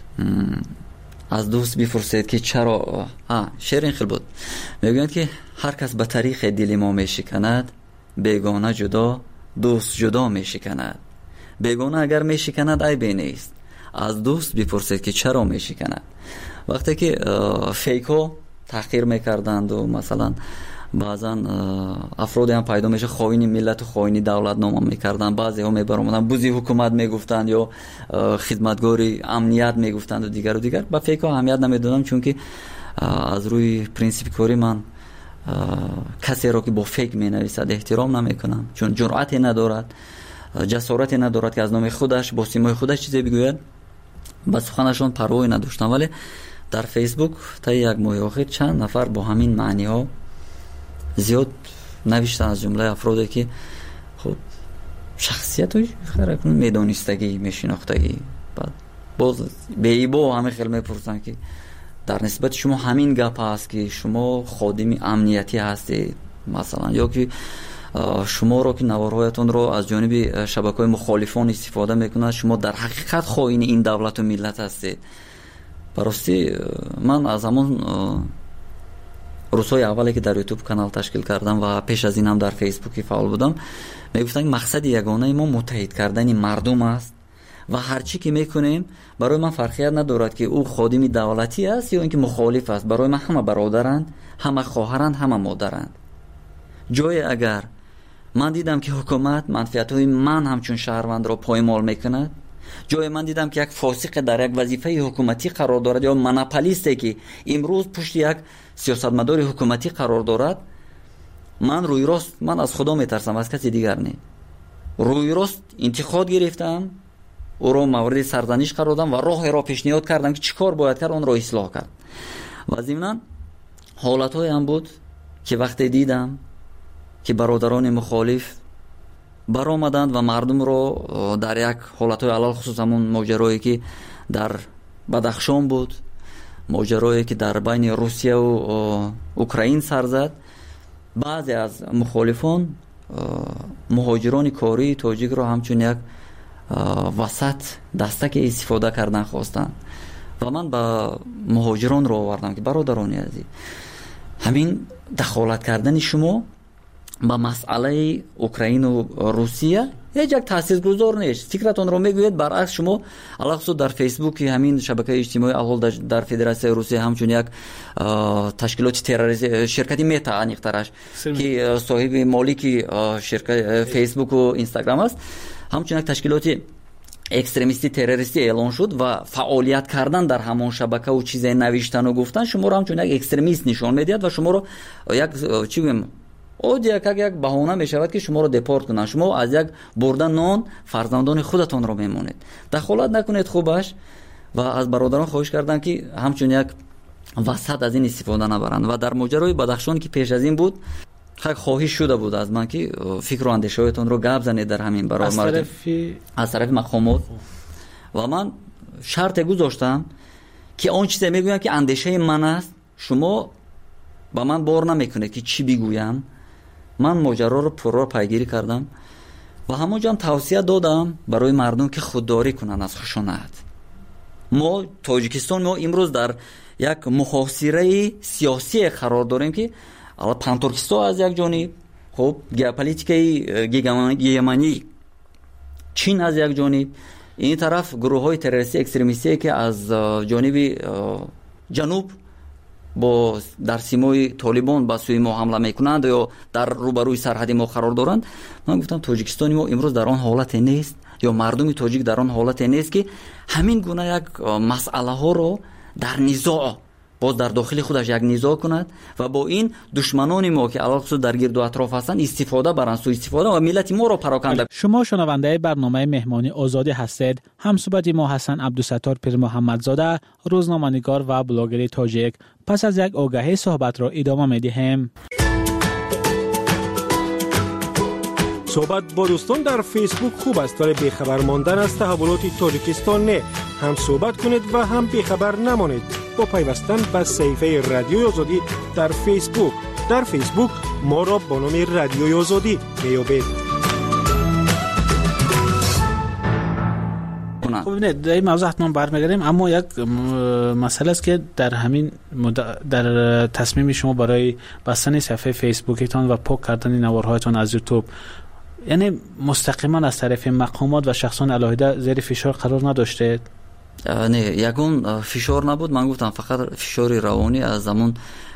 S11: از دوست بپرسید که چرا شعر خیلی بود، میگن که هر کس به طریق دل ما میشکند، بیگانه جدا دوست جدا میشکند. بیگانه اگر میشکند عیبی نیست، از دوست بپرسید که چرا میشکند. وقتی که فیک ها تحقیر میکردند و مثلا بعضا افرادی هم پیدا میشه خائن ملت و خائن دولت نام میکردن، بعضی ها میبرامدن بوزی حکومت میگفتند یا خدمتگاری امنیت میگفتند و دیگر با فیک ها اهمیت نمیدادم، چون که از روی پرینسیپ کاری من کسی را که با فیک مینویسد احترام نمیکنم، چون جرأتی ندارد، جسارتی ندارد که از نام خودش با سیمای خودش چیزی بگوید. با سخنشون پروایی نداشتم. ولی در فیسبوک تا یک ماه اخیر چند نفر با همین معنی ها زیاد نوشتن، از جمله افرادی که خب شخصیت های خیلی میدانستگی میشناختگی، بعد باز به ایبا همه خیلی میپرسن که در نسبت شما همین گپ هست که شما خادم امنیتی هستید مثلا، یا که شما رو که نوارهایتون رو از جانب شبکه‌های مخالفان استفاده میکنند، شما در حقیقت خائن این دولت و ملت هستید. براستی من از همون روزهای اولی که در یوتیوب کانال تشکیل کردم و پیش از این هم در فیسبوک فعال بودم میگفتن مقصد یگانه ما متحد کردن مردم است و هر چی که میکنیم برای من فرقیت ندارد که او خادم دولتی است یا اینکه مخالف است. برای من همه برادرند، همه خواهرند، همه مادرند. جای اگر من دیدم که حکومت منفعت‌های من همچون شهروند را پایمال میکند، جای من دیدم که یک فاسق در یک وظیفه حکومتی قرار دارد یا مناپولیستی که امروز پشت یک سیاستمدار حکومتی قرار دارد، من روی راست من از خدا میترسم، از کسی دیگر نه. روی راست انتقاد گرفتم، او را مورد سرزنش قرار دادم و راه را پیشنهاد کردم که چیکار باید کرد اون را اصلاح کرد. و ضمناً حالت‌های هم بود که وقتی دیدم که برادران مخالف برآمدند و مردم رو در یک حالت‌های علل خصوص همون ماجرایی که در بدخشان بود، ماجرایی که در بین روسیه و اوکراین سر زد، بعضی از مخالفان مهاجران کاری تاجیک رو همچون یک وسط دستک استفاده کردن خواستن و من با مهاجران رو آوردم که برادران عزیز، همین دخالت کردن شما با مسئله اوکراین و روسیه هیچ یک تاثیرگذار نیست. فکرتون رو میگوید برعکس شما علاوه در فیسبوک همین شبکه اجتماعی الحال در فدراسیون روسیه همچون یک تشکیلات تروریستی شرکتی متا انیخترش که صاحب مالک شرکت فیسبوک و اینستاگرام است، همچون یک تشکیلات اکستریمیستی تروریستی اعلان شد و فعالیت کردن در همون شبکه و چیزای نوشتن و گفتن شما رو همچون یک اکستریمیست نشان میدید و شما رو یک چی بگم یک بهانه می شود که شما رو دپورت کنن. شما از یک بردن نان فرزندان خودتون رو میمونید. دخالت نکنید خوبش. و از برادران خواهش کردم که همچون یک وسط از این استفاده نبرند. و در ماجرای بدخشان که پیش از این بود خواهش شده بود از من که فکر و اندیشه‌تون رو گپ زنید در همین برای از طرف مقامات. و من شرط گذاشتم که آن چیزی میگویم که اندیشه من است، شما با من بار نمیکنه که چی بگویم. من ماجرا رو پررو پیگیری کردم و همونجا توصیه دادم برای مردم که خودداری کنن از خشونت. ما تاجیکستان ما امروز در یک محاصره سیاسی قرار داریم که پانتورکستان از یک جانب، خب ژئوپلیتیکای گیگمانی چین از یک جانب، این طرف گروه‌های تروریستی اکستریمیستی که از جانب جنوب با در سیمای طالبان با سوی ما حمله میکنند یا در روبروی سرحد ما قرار دارند. من گفتم تاجیکستان ما امروز در آن حالت نیست یا مردم تاجیک در آن حالت نیست که همین گونه یک مسئله ها رو در نزاع باز در داخل خودش یک نزاع کند و با این دشمنان ما که علاوه در گرد و اطراف هستند استفاده برند، سوء استفاده و ملت ما رو پراکنده.
S10: شما شنونده برنامه مهمانی آزادی هستید. همصحبت ما حسن عبدالستار پیر محمدزاده، روزنامه‌نگار و بلاگر تاجیک. پس از یک آگهی صحبت را ادامه می‌دهیم.
S20: صحبت با دوستان در فیسبوک خوب است ولی بیخبر ماندن از تحولات تاجیکستان نه. هم صحبت کنید و هم بیخبر نمانید با پیوستن به صفحه رادیوی آزادی در فیسبوک. در فیسبوک ما را با نام رادیوی آزادی میابید.
S10: خب ببینید در این موضوع حتما برمیگردیم، اما یک مسئله است که در همین در تصمیم شما برای بستن صفحه فیسبوکتان و پاک کردن نوارهایتان از یوتیوب، یعنی مستقیما از طرف مقامات و شخصان علاهده زیر فشار قرار نداشته؟
S11: نه، یکون فشار نبود. من گفتم فقط فشار روانی از همون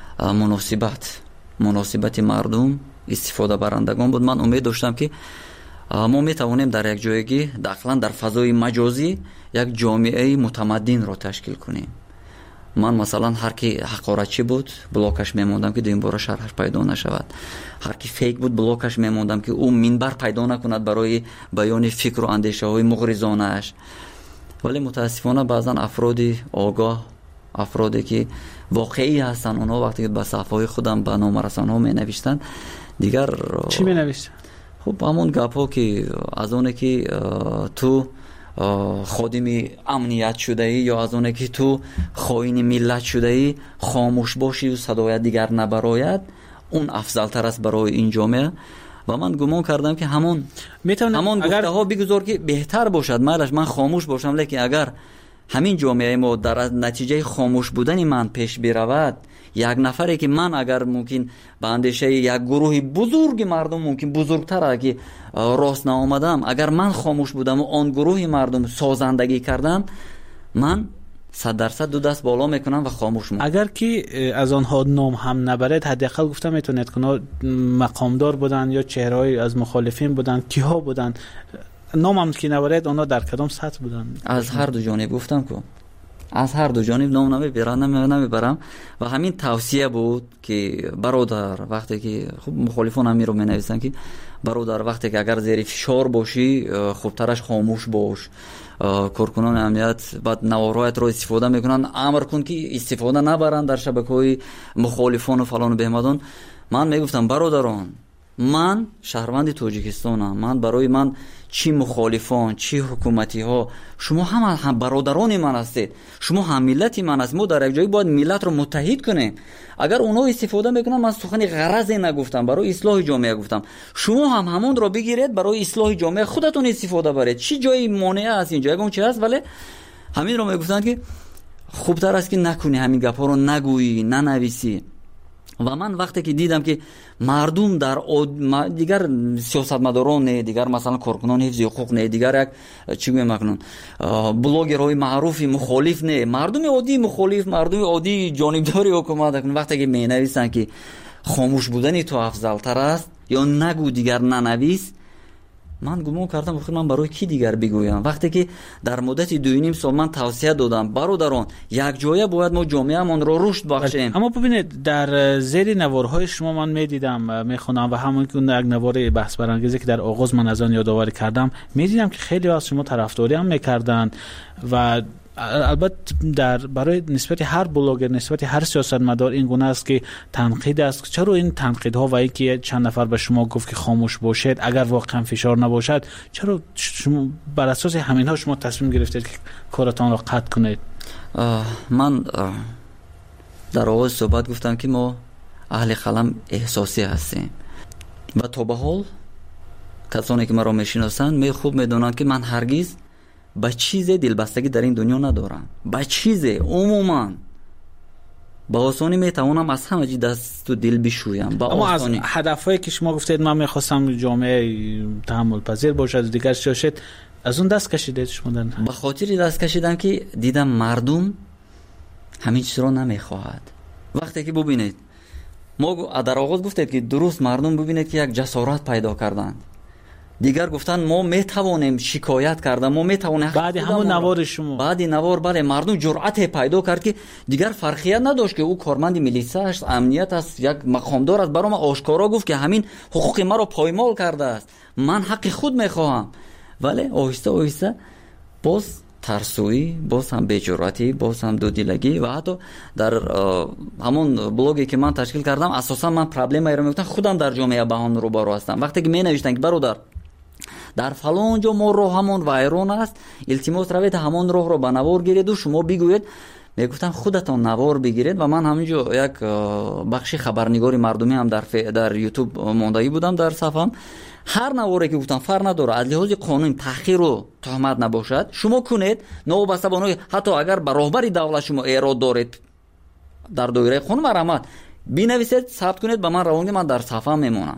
S11: مناسبت مردم استفاده برندگان بود. من امید داشتم که ما میتوانیم در یک جایگی داخلا در فضای مجازی یک جامعه متمدن را تشکیل کنیم. من مثلا هر کی حقارتچی بود بلاکش میموندم که دویم بار شرحش پیدا نشود، هر کی فیک بود بلاکش میموندم که او منبر پیدا نکند برای بیان فکر و اندیشه های مغرضانه اش. ولی متاسفانه بعضا افرادی آگاه، افرادی که واقعی هستن، اونها وقتی که به صفحه خودم به نامرسان‌ها می نوشتن دیگر
S10: چی می نوشتن؟
S11: خب همون گپ‌ها که از اونه که تو خادم امنیت شده ای یا از اونه که تو خائن ملت شده ای خاموش باشی و صدای دیگر نبراید، اون افضل تر است برای این جامعه. و من گمان کردم که همون گفته ها بگذار که بهتر باشد، من خاموش باشم، لیکن اگر همین جامعه ما در نتیجه خاموش بودن من پیش برود، یک نفری که من اگر ممکن به اندیشه یک گروه بزرگ مردم ممکن بزرگتر که راست نآمدم، اگر من خاموش بودم و آن گروه مردم سازندگی کردم، من 100% دو دست بالا میکنم و خاموش میکنم.
S10: اگر که از آنها نام هم نبرد، حداقل گفتم میتونید که مقامدار بودن یا چهره‌ای از مخالفین بودن، کیها بودن، نام هم که نبرد، اونا در کدام سطح بودن؟
S11: از هر دو جانب گفتم که از هر دو جانب نام نمیبرم و همین توصیه بود که برادر وقتی که خب مخالفان همین رو مینویسن که برادر وقتی که اگر زیر فشار باشی خوبترش خاموش باش. کارکنان امنیت بعد نوارایت رو استفاده میکنن، امر کن که استفاده نبرن در شبکه‌های مخالفان و فلان و بهمدان. من میگفتم برادران، من شهروند تاجیکستانم، من برای من چی مخالفان چی حکومتی ها شما هم برادران من هستید، شما هم ملت من هستید. ما در یک جایی باید ملت رو متحد کنیم. اگر اونا استفاده میکنن، من سخن غرضی نگفتم، برای اصلاح جامعه گفتم، شما هم همون رو بگیرید برای اصلاح جامعه خودتون استفاده برید. چی جایی مانع است اینجا اون چی هست؟ ولی همین رو میگفتن که خوبتر است که نکنی، همین گپا رو نگویی ننویسی. و من وقتی که دیدم که مردم در دیگر سیاستمداران نه، دیگر مثلا کارکنان حفظ حقوق نه، دیگر یک چی میگم کنن بلاگرهای معروفی مخالف نه، مردم عادی مخالف، مردم عادی جانبداری حکومت کنن، وقتی که مینویسن که خاموش بودن تو افضل تر است یا نگو دیگر ننویس، من گمان کردم بخیر من برای کی دیگر بگویم؟ وقتی که در مدت 2.5 سال من توصیه دادم برادران یک جایه باید ما جامعه‌مان رو رشد بخشیم.
S10: اما ببینید در زیر نوارهای شما من میدیدم میخونم و همون که یک نوار بحث برانگیزی که در آغاز من از آن یادآوری کردم، میدیدم که خیلی از شما طرفداری هم میکردن و البته برای نسبت هر بلاگر، نسبت هر سیاستمدار این گونه است که تنقید است. چرا این تنقیدها و اینکه چند نفر به شما گفت که خاموش باشید اگر واقعا فشار نباشد، چرا شما بر اساس همینها شما تصمیم گرفتید که کارتان را قطع کنید؟
S11: من در آغاز صحبت گفتم که ما اهل قلم احساسی هستیم و تا به حال کسانی که مرا میشناسند می خوب میدونند که من هرگز با چیز دلبستگی در این دنیا ندارم. با چیز عموما با آسانی میتوانم از همه چی دست و دل بشویم.
S10: اما از هدفهایی که شما گفتید من میخواستم جامعه تحمل پذیر باشد و دیگر شد، از اون دست کشیدید شما؟
S11: به خاطر دست کشیدم که دیدم مردم همین چیز رو نمیخواهد. وقتی که ببینید ما در آغاز گفتید که درست مردم ببینید که یک جسارت پیدا کردند، دیگر گفتن ما میتوانیم شکایت کردن، ما میتوانیم.
S10: بعد همون نوار شما،
S11: بعد نوار بله مردم جرأت پیدا کرد که دیگر فرقیت نداشت که او کارمند میلیسا است، امنیت است، یک مقامدار است، برام آشکارا گفت که همین حقوق ما رو پایمال کرده است، من حق خود میخواهم. ولی آهسته آهسته باز ترسویی، باز هم بی‌جرأتی، باز هم دودیلگی و حتی در همون بلاگی که من تشکیل کردم اساسا من پرابلمی رو میگفتم خودم در جامعه بهان رو برو هستم. وقتی که می نوشتن که برادر در فلان جا ما راه همون وایرون است، التماس روید همون راه رو به نوار گیرید و شما بگوید. میگفتم خودتان نوار بگیرید و من همینجا یک بخشی خبرنگاری مردمی هم در یوتیوب ماندگی بودم در صفحم. هر نواری که گفتم فرق نداره، از لحاظ قانون تحقیر و تهمت نباشد شما کنید، نوبسته بانوی حتی اگر به راهبری دولت شما ایراد دارید در دایره قانون مرامت بنویسید، ثبت کنید، به من روانگی، من در صفحه میمونم.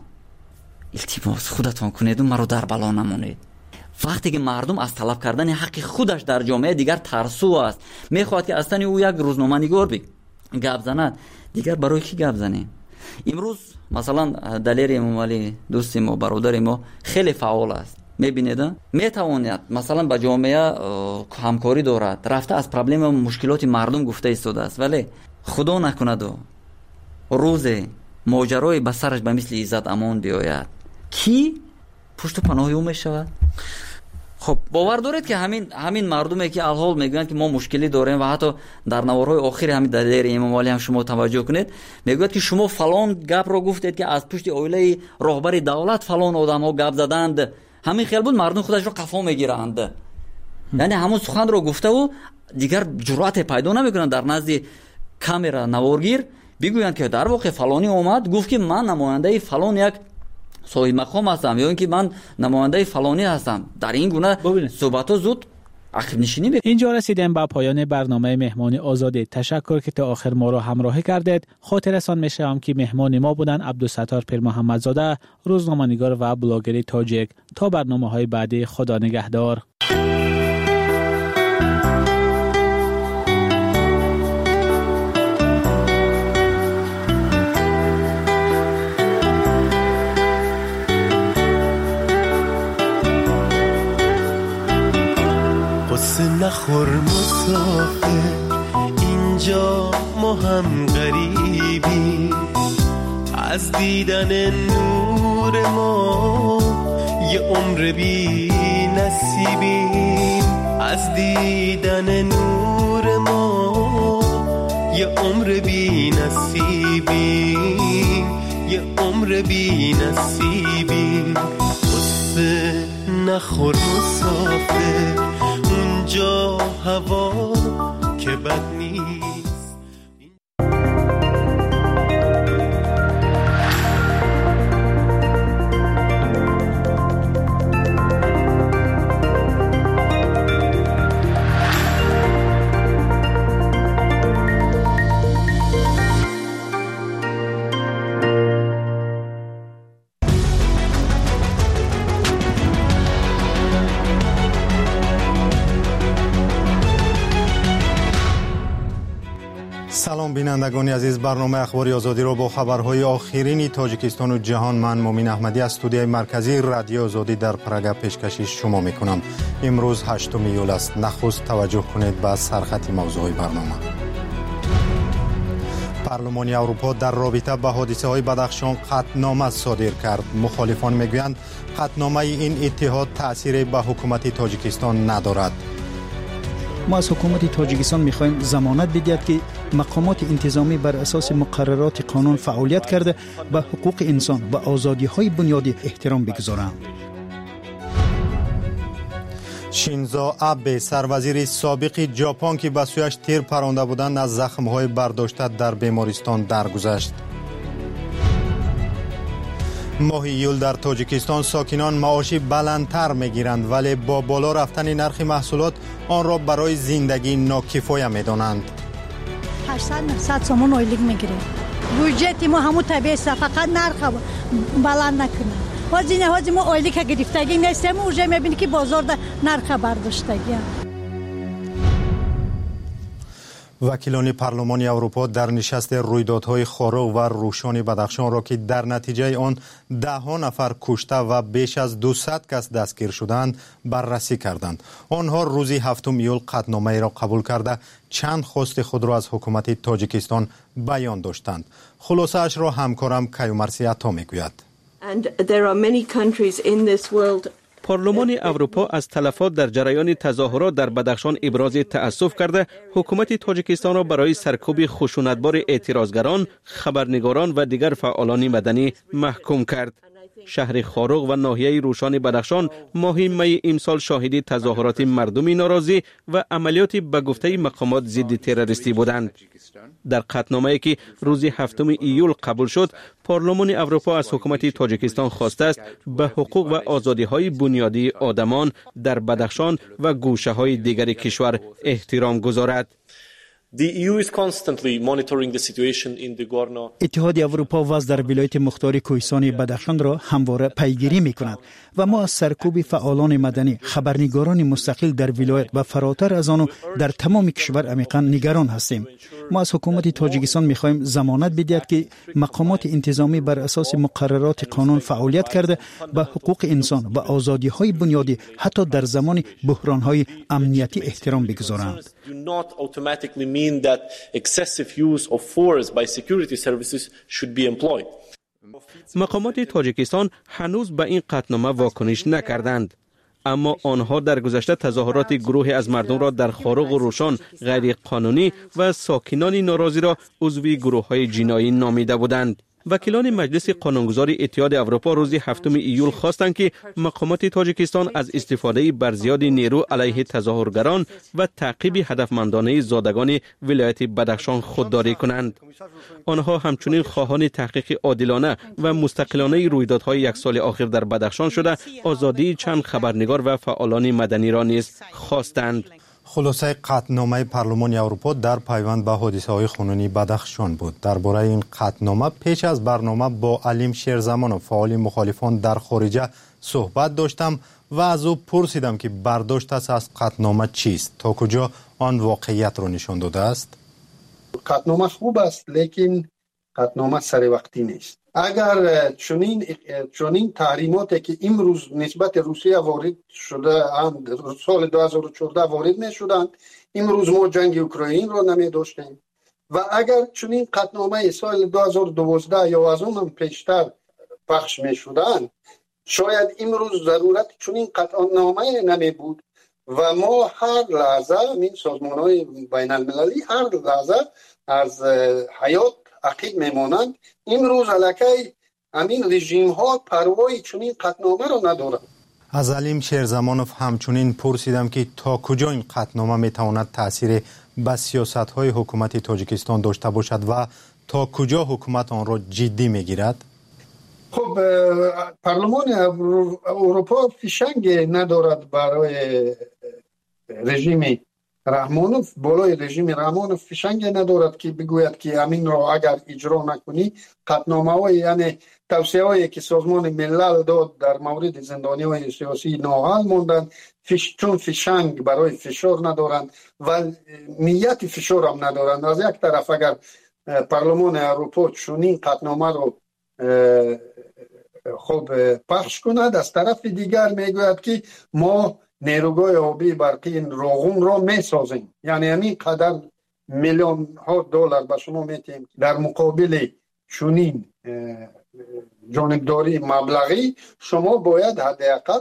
S11: التماس خودتان کنید و مرا در بلا نمونید. وقتی که مردم از طلب کردن حق خودش در جامعه دیگر ترسو است، میخواد که اصلا او یک روزنامه نگار گپ زند، دیگر برای کی گپ زنیم؟ امروز مثلا دلیر امام علی دوست ما، برادر ما خیلی فعال است، میبینید میتواند مثلا با جامعه همکاری دارد، رفته از پرابلم و مشکلات مردم گفته ایستاده است، ولی خدا نکند و روز ماجرای به سرش به مثل عزت امان بیاید، کی پشت و پناه او میشود؟ خب باور دارید که همین مردمی که الحال میگن که ما مشکلی داریم و حتی در نوارهای آخر همین دلیر امام علی هم شما توجه کنید میگوید که شما فلان گپ رو گفتید که از پشت اویله راهبر دولت فلان آدم ها گپ زدند، همین خیال بود مردم خودش رو قفا میگیرند. یعنی همون سخن رو گفته و دیگر جرأت پیدا نمیکنن در نزد کامera نوارگیر بگویند که در واقع فلانی اومد گفت که من نماینده فلان یک صاحب مقام هستم یا اینکه من نماینده فلانی هستم. در این گونه صحبت‌ها زود عقب نشینی میکنه.
S10: اینجا رسیدیم به پایان برنامه مهمانی آزاده. تشکر که تا آخر ما را همراهی کردید. خاطرتان میشم که مهمان ما بودن عبدالستار پیر محمدزاده، روزنامه‌نگار و بلاگر تاجیک. تا برنامه‌های بعدی، خدا نگهدار.
S12: نخور مسافر ما هم غریبیم، از دیدن نور ما یه عمر بی نصیبیم، از دیدن نور ما یه عمر بی نصیبیم، یه عمر بی نصیبیم. قصه نخور مسافر، اونجا هوا که بد نیست.
S1: سلام بینندگان عزیز، برنامه اخباری آزادی را با خبرهای آخرین تاجیکستان و جهان من مومین احمدی از استودیوی مرکزی رادیو آزادی در پراگ پیشکشی شما میکنم. امروز 8 ایول است. نخست توجه کنید به سرخط موضوع برنامه. پارلمان اروپا در رابطه با حادثه های بدخشان قطعنامه صادر کرد. مخالفان میگویند قطعنامه این اتحاد تأثیری به حکومت تاجیکستان ندارد.
S2: ما از حکومت تاجیکستان می‌خواهیم ضمانت بدهد که مقامات انتظامی بر اساس مقررات قانون فعالیت کرده به حقوق انسان و آزادی‌های بنیادی احترام بگذارند.
S1: شینزو آبه سروزیر سابق ژاپن که به سویش تیر پرانده بودند از زخم‌های برداشته در بیمارستان درگذشت. ماه ایول در تاجیکستان ساکنان معاشی بلندتر میگیرند ولی با بالا رفتن نرخ محصولات آن را برای زندگی ناکفایه میدانند.
S13: 800 سومون اویلیگ میگیره. بودجت ما همون طبیعی فقط نرخ بلند نکنه. وزین ما اویلیگ گرفتگی نیستیم، اونجا میبینی که بازار در نرخ برداشتگی.
S1: وکیلان پارلمان اروپا در نشست رویدادهای خارق و روشن بدخشان را که در نتیجه آن 10 نفر کشته و بیش از 200 کس دستگیر شدند بررسی کردند. آنها روز 7 ایول قطعنامه را قبول کرده چند خواست خود را از حکومت تاجیکستان بیان داشتند. خلاصه اش را همکارم کیومرثی عطا میگوید.
S14: پارلمان اروپا از تلفات در جریان تظاهرات در بدخشان ابراز تأسف کرده حکومت تاجیکستان را برای سرکوب خشونتبار اعتراضگران، خبرنگاران و دیگر فعالان مدنی محکوم کرد. شهر خارق و ناحیه روشن بدخشان ماه می امسال شاهد تظاهرات مردمی ناراضی و عملیاتی به گفته مقامات ضد تروریستی بودند. در قطعنامه‌ای که روز 7 ایول قبول شد، پارلمان اروپا از حکومت تاجیکستان خواسته است به حقوق و آزادی‌های بنیادی آدمان در بدخشان و گوشه‌های دیگر کشور احترام گذارد.
S2: اتحاد اروپا وضع در ولایت مختار کوهستانی بدخشان را همواره پیگیری می‌کند و ما از سرکوب فعالان مدنی، خبرنگاران مستقل در ولایت و فراتر از آن در تمام کشور عمیقاً نگران هستیم. ما از حکومت تاجیکستان می‌خواهیم ضمانت بدهد که مقامات انتظامی بر اساس مقررات قانون فعالیت کرده به حقوق انسان و آزادی‌های بنیادی حتی در زمان بحران‌های امنیتی احترام بگذارند.
S15: that excessive use of force by security services should be employed.
S14: مقامات تاجیکستان هنوز به این قطعنامه واکنش نکردند، اما آنها در گذشته تظاهرات گروهی از مردم را در خارق و روشن غیر قانونی و ساکنان ناراضی را عضو گروه‌های جنایی نامیده بودند. وکیلان مجلس قانونگذار اتحاد اروپا روز 7 ایول خواستند که مقامات تاجیکستان از استفاده برزیاد نیرو علیه تظاهرگران و تعقیب هدفمندانه زادگان ولایت بدخشان خودداری کنند. آنها همچنین خواهان تحقیق عادلانه و مستقلانه رویدادهای یک سال اخیر در بدخشان شده آزادی چند خبرنگار و فعالان مدنی را نیز خواستند.
S1: خلاصه قطعنامه پارلمان اروپا در پیوند به حادثه‌های خونین بدخشان بود. درباره این قطعنامه پیش از برنامه با علیم شیرزمان و فعال مخالفان در خارجه صحبت داشتم و از او پرسیدم که برداشتش از قطعنامه چیست، تا کجا آن واقعیت را نشان داده است.
S17: قطعنامه خوب است، لیکن قطعنامه سر وقتی نیست. اگر چنین تحریماتی که امروز نسبت روسیه وارد شده اند، سال 2014 وارد نشدند، امروز ما جنگ اوکراین را نمی داشتیم. و اگر چنین قطعنامه سال 2012 یا از اون هم پیشتر پخش می شدن، شاید امروز ضرورت چنین قطعنامه نمی بود و ما هر لحظه این سازمان های بین المللی هر لحظه از حیات عقیب می مانند. امروز علاکه همین رژیم ها پروای چنین قطعنامه رو ندارند.
S1: از علیم شیرزمانوف همچنین پرسیدم که تا کجا این قطعنامه می تواند تاثیر به سیاست های حکومت تاجیکستان داشته باشد و تا کجا حکومت آن را جدی می گیرد؟
S17: خب پارلمان اروپا فشنگ ندارد برای رژیم رحمانوف، بالای رژیم رحمانوف فشنگ ندارد که بگوید که همین را اگر اجرا نکنی قطعنامه های یعنی توصیه هایی که سازمان ملل داد در مورد زندانی های سیاسی ناحل ماندند، چون فشنگ برای فشار ندارند و نیت فشار هم ندارند. از یک طرف اگر پارلمان اروپا چنین قطعنامه رو خب پخش کند، از طرف دیگر میگوید که ما نیروگاه آبی برقی راغون را میسازیم، یعنی همین قدر میلیون ها دلار به شما میتیم در مقابل چنین جانبداری مبلغی شما باید حداقل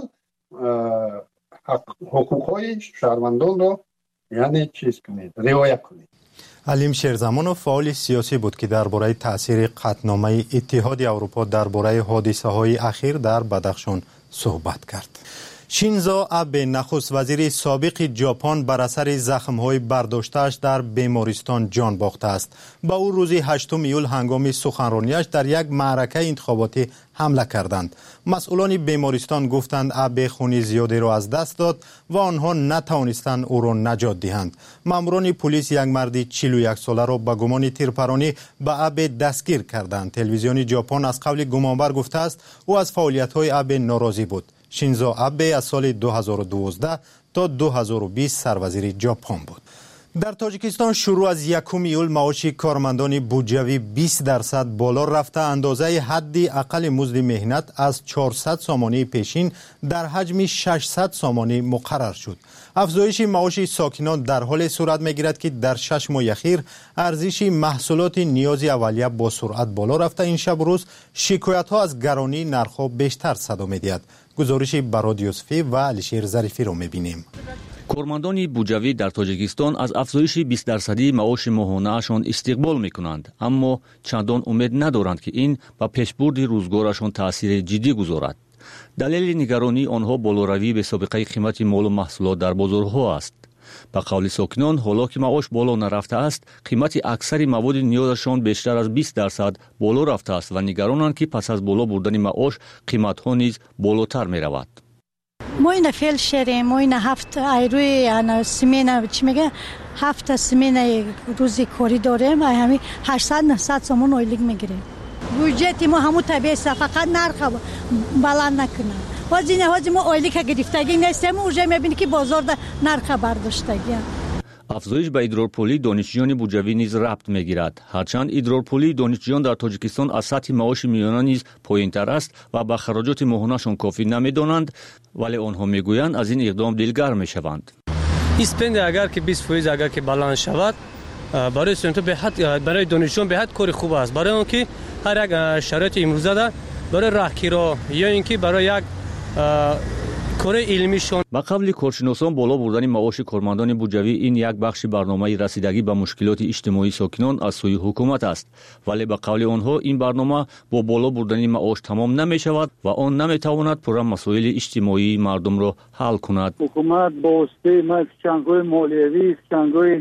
S17: حقوق های شهروندان را یعنی چیز کنید، رعایت کنید.
S1: علیم شیرزمانوف فعال سیاسی بود که درباره تاثیر قطعنامه اتحاد اروپا درباره حادثه های اخیر در بدخشان صحبت کرد. شینزو آبه نخست وزیر سابق ژاپن بر اثر زخم‌های برداشته‌اش در بیمارستان جان باخته است. با او روز 8 ایول هنگام سخنرانیش در یک معرکه انتخاباتی حمله کردند. مسئولان بیمارستان گفتند آبه خون زیادی را از دست داد و آنها نتوانستند او را نجات دهند. ماموران پلیس یک مرد 41 ساله را به گمان تیرپرانی به آبه دستگیر کردند. تلویزیون ژاپن از قول گمانبر گفته است او از فعالیت‌های آبه ناراضی بود. شینزو آبه از سال 2012 تا 2020 سروزیر ژاپن بود. در تاجیکستان شروع از 1 ایول معاش کارمندان بودجوی 20% بالا رفته، اندازه حد اقل مزد مهنت از 400 سامانه پیشین در حجم 600 سامانه مقرر شد. افزایش معاش ساکنان در حال صورت میگیرد که در 6 ماه اخیر ارزش محصولات نیاز اولیه با سرعت بالا رفته. این شب و روز شکایت ها از گرانی نرخ بیشتر صدا می‌دهد. گزارش براد یوسفی و علیشیر ظریفی رو می‌بینیم.
S16: کارمندان بودجوی در تاجیکستان از افزایش 20% معاش ماهانه‌شان استقبال می‌کنند، اما چندان امید ندارند که این به پیشبرد روزگارشان تأثیر جدی گذارد. دلیل نگرانی آنها بالوروی به سابقه قیمت مال و محصولات در بازارها است. به قول ساکنان، حالا که معاش بالا نرفته است، قیمت اکثر مواد نیازشان بیشتر از 20% بالا رفته است و نگرانند که پس از بالا بردن معاش قیمت‌ها نیز بالاتر می‌رود.
S13: ما این فعل شریم، ما این 7 ایروی سمینه چی میگه 7 سمینه روزی کاری داریم و همین 800-900 سومون اویلیگ میگیریم. بودجت ما همون طبیعی فقط نرخ بلند نکنه. وزین ما اویلیگ گرفتگی نیستیم، اونجا میبینی که بازار نرخ برداشتگی.
S16: افزایش به ادرارپولی دانشجویان بودجوی نیز ربط میگیرد. هرچند ادرارپولی دانشجویان در تاجیکستان از سطح معاش میانه نیز پایین‌تر است و به خراجات ماهانه‌شان کافی نمیدانند، ولی آنها میگویند از این اقدام دلگرم میشوند.
S18: اسپند اگر که 20% اگر که بلند شود برای استودنت به حد برای دانشجویان به حد کار خوب است، برای آنکه هر یک شرایط امروزه در برای راهگیرا یا اینکه برای یک کار علمیشون.
S16: با قبل کارشناسان بالا بردن معاش کارمندان بودجوی این یک بخش برنامه رسیدگی به مشکلات اجتماعی ساکنان از سوی حکومت است، ولی با قول آنها این برنامه با بالا بردن معاش تمام نمی شود و آن نمی تواند پورا مسائل اجتماعی مردم را حل کند.
S7: حکومت با واسطه چنگای مالیوی چنگای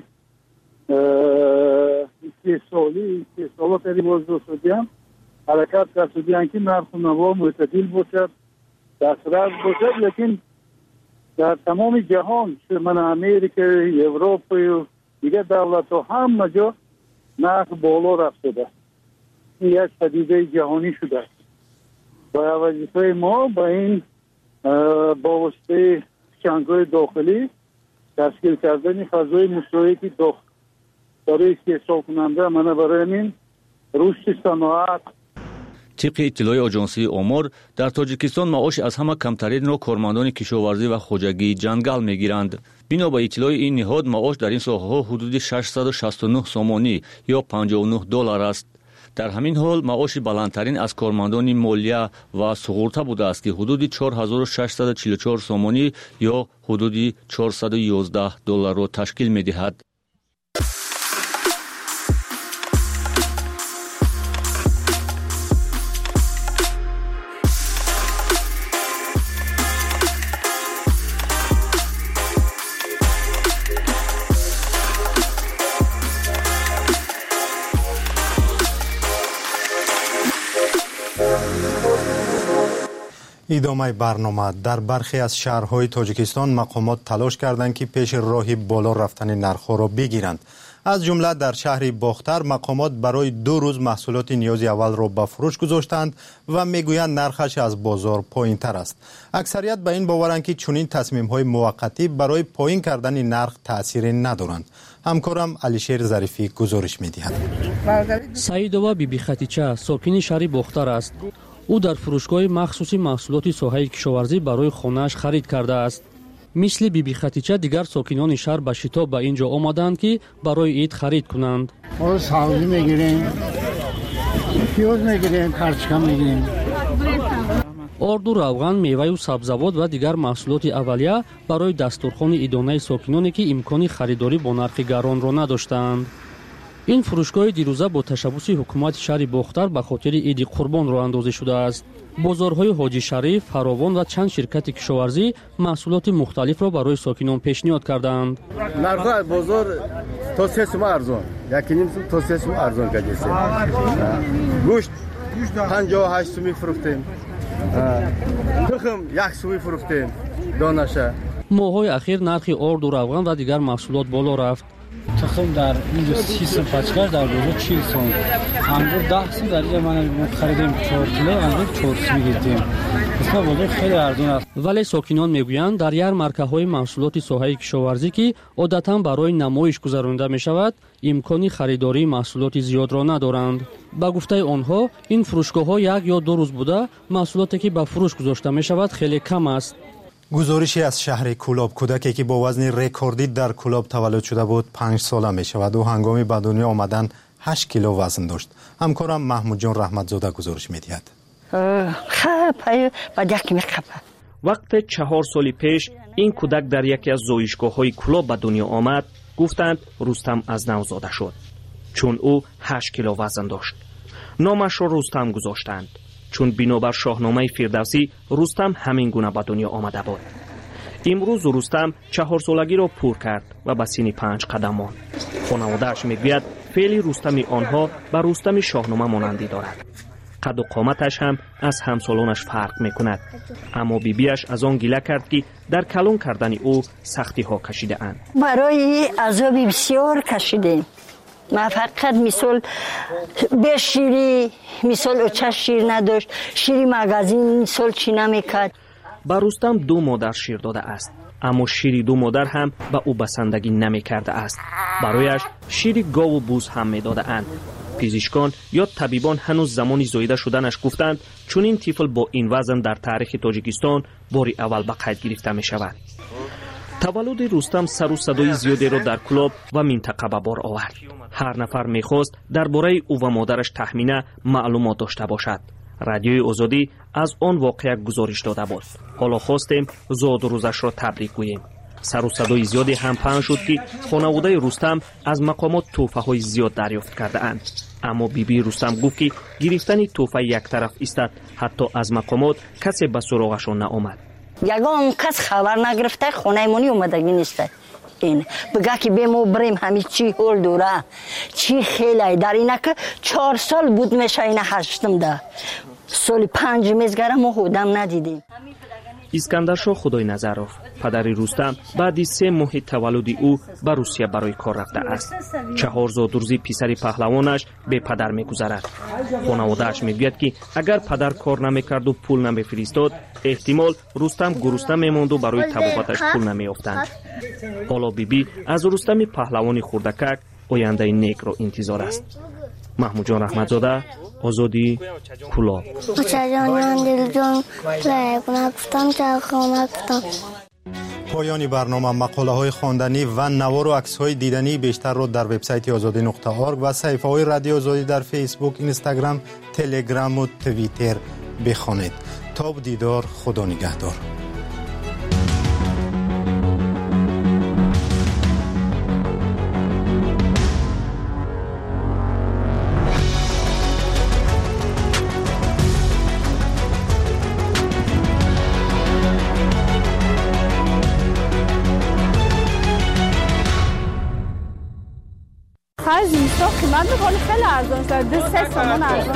S7: سالا تریباز دو سودیم حرکت کردن که نرخ نوا معتدل باشد، دسترس باشد، لیکن در تمام جهان من امریکا، اروپا و دیگر دولت ها همه جا نرخ بالا رفته است. این یک پدیده جهانی شده است. و وظیفه ما با این با واسطه چنگای داخلی تشکیل کردن فضای مشترکی برای استحصال کننده من برای این رشد صنعت.
S16: طبق اطلاع آژانسی آمار در تاجیکستان معاش از همه کمترین کارمندان کشاورزی و خوجگی جنگل میگیرند. بنا به اطلاع این نهاد معاش در این ساحه ها حدود 669 سومانی یا $59 است. در همین حال معاش بلندترین از کارمندان مالیه و سغورتا بوده است که حدود 4644 سومانی یا حدود $411 را تشکیل می‌دهد.
S1: ادامه برنامه. در برخی از شهرهای تاجیکستان مقامات تلاش کردند که پیش راه بالا رفتن نرخ‌ها را بگیرند. از جمله در شهر باختر مقامات برای 2 روز محصولات نیاز اول را به فروش گذاشتند و میگویند نرخش از بازار پایین‌تر است. اکثریت به این باورند که چنین تصمیم‌های موقتی برای پایین کردن نرخ تأثیری ندارند. همکارم علیشیر ظریفی گزارش می‌دهد.
S4: سعیدова بیبی خطیچه ساکن شهر باختر است. او در فروشگاه مخصوصی محصولات ساحه کشاورزی برای خانه‌اش خرید کرده است. مثل بیبی خطیچه دیگر ساکنان شهر به شتاب به اینجا آمدند که برای عید خرید کنند.
S5: ما سبزی میگیریم، پیاز میگیریم، کارچکم میگیریم.
S4: اردو، روغن، میوه و سبزیجات و دیگر محصولات اولیه برای دسترخوان ایدانه ساکنانی که امکان خریداری با نرخ گران را نداشتند. این فروشگاه دیروزه با تشبث حکومت شهر باختر به خاطر عید قربان راه اندازی شده است. بازارهای حاجی شریف، فراوان و چند شرکت کشاورزی محصولات مختلف را برای ساکنان پیشنهاد کردند.
S5: نرخ بازار تا 3 سوم ارزان، 1.5 سوم تا 3 سوم ارزان گردیده. گوشت 58 سوم می‌فروختیم. تخم 1 سوم می‌فروختیم. دانشه.
S4: ماه‌های اخیر نرخ آرد و روغن و دیگر محصولات بالا رفت.
S19: تخم در اینجا 30 سوم پچکش در بازار 40 سوم. انگور 10 سوم در اینجا ما خریدیم 4 کیلو انگور 4 سوم گرفتیم. اصلا بازار خیلی ارزان است.
S4: ولی ساکنان میگویند در یارمارکه‌های محصولات ساحه کشاورزی که عادتاً برای نمایش گذرانده می‌شود، امکان خریداری محصولات زیاد را ندارند. با گفته آنها این فروشگاه‌ها 1 یا 2 روز بوده محصولاتی که به فروش گذاشته می‌شود خیلی کم است.
S1: گزارشی از شهر کولاب. کودکی که با وزن رکوردی در کولاب تولد شده بود 5 ساله می شود و هنگامی به دنیا آمدن 8 کیلو وزن داشت. همکارم محمود جان رحمتزاده گزارش می دهد.
S21: وقت 4 سال پیش این کودک در یکی از زایشگاه‌های کولاب به دنیا آمد. گفتند رستم از نو زاده شد چون او 8 کیلو وزن داشت. نامش را رستم گذاشتند چون بنابر شاهنامه فردوسی رستم همین گونه به دنیا آمده بود. امروز رستم 4 سالگی را پر کرد و به سن 5 قدم ماند. خانواده‌اش میگوید فعل رستم آنها به رستم شاهنامه مانندی دارد. قد و قامتش هم از همسالانش فرق میکند. اما بیبیش از آن گله کرد که در کلان کردن او سختی ها کشیده اند.
S22: برای عذاب بسیار کشیدیم. ما فقط مثال به شیری مثال اوچه شیر نداشت، شیری مغازین مثال چی نمیکرد.
S21: با رستم 2 مادر شیر داده است، اما شیری 2 مادر هم به او بسندگی نمیکرده است. برایش شیری گاو و بوز هم میداده اند. پزشکان یا طبیبان هنوز زمانی زایده شدنش گفتند چون این طفل با این وزن در تاریخ تاجیکستان باری اول به قید گرفته می شود. تولد رستم سر و صدای زیادی را در کلاب و منطقه به بار آورد. هر نفر میخواست درباره او و مادرش تخمینه معلومات داشته باشد. رادیوی آزادی از آن واقعه گزارش داده بود. حالا خواستیم زاد روزش را تبریک گوییم. سر و صدای زیادی هم پهن شد که خانواده رستم از مقامات تحفه های زیاد دریافت کرده اند. اما بیبی رستم گفت که گرفتن تحفه یک طرف استاد، حتی از مقامات کسی به سراغشان نآمد.
S22: یگان کس خبر نگرفته، خونه مونی اومدگی نیسته. این بگه که به ما بریم همین چی هول دوره چی خیلی در اینه که 4 سال بود میشه اینه 8م ده سال 5 میزگره ما خودم ندیدیم.
S21: اسکندرشاه خدای نظروف پدر رستم بعد از 3 ماه تولد او به روسیه برای کار رفته است. 4 زادروزی پسر پهلوانش به پدر میگذرد. خانواده‌اش میگوید که اگر پدر کار نمیکرد و پول نمیفرستاد احتمال رستم گرسنه میماند و برای طبابتش پول نمیافتند. حالا بیبی از رستم پهلوانی خردکک آینده نیک را انتظار است. محمود جان رحمتزاده، آزادی، کلاه.
S1: پایان برنامه. مقاله های خواندنی و نوار و عکس های دیدنی بیشتر را در وبسایت azadi.org و صفحه های رادیو آزادی در فیسبوک، اینستاگرام، تلگرام و توییتر بخوانید. تا دیدار، خدا نگهدار.
S6: خرج نیستا قیمت بکنه خیلی ارزان شد. 2-3 تومان ارزان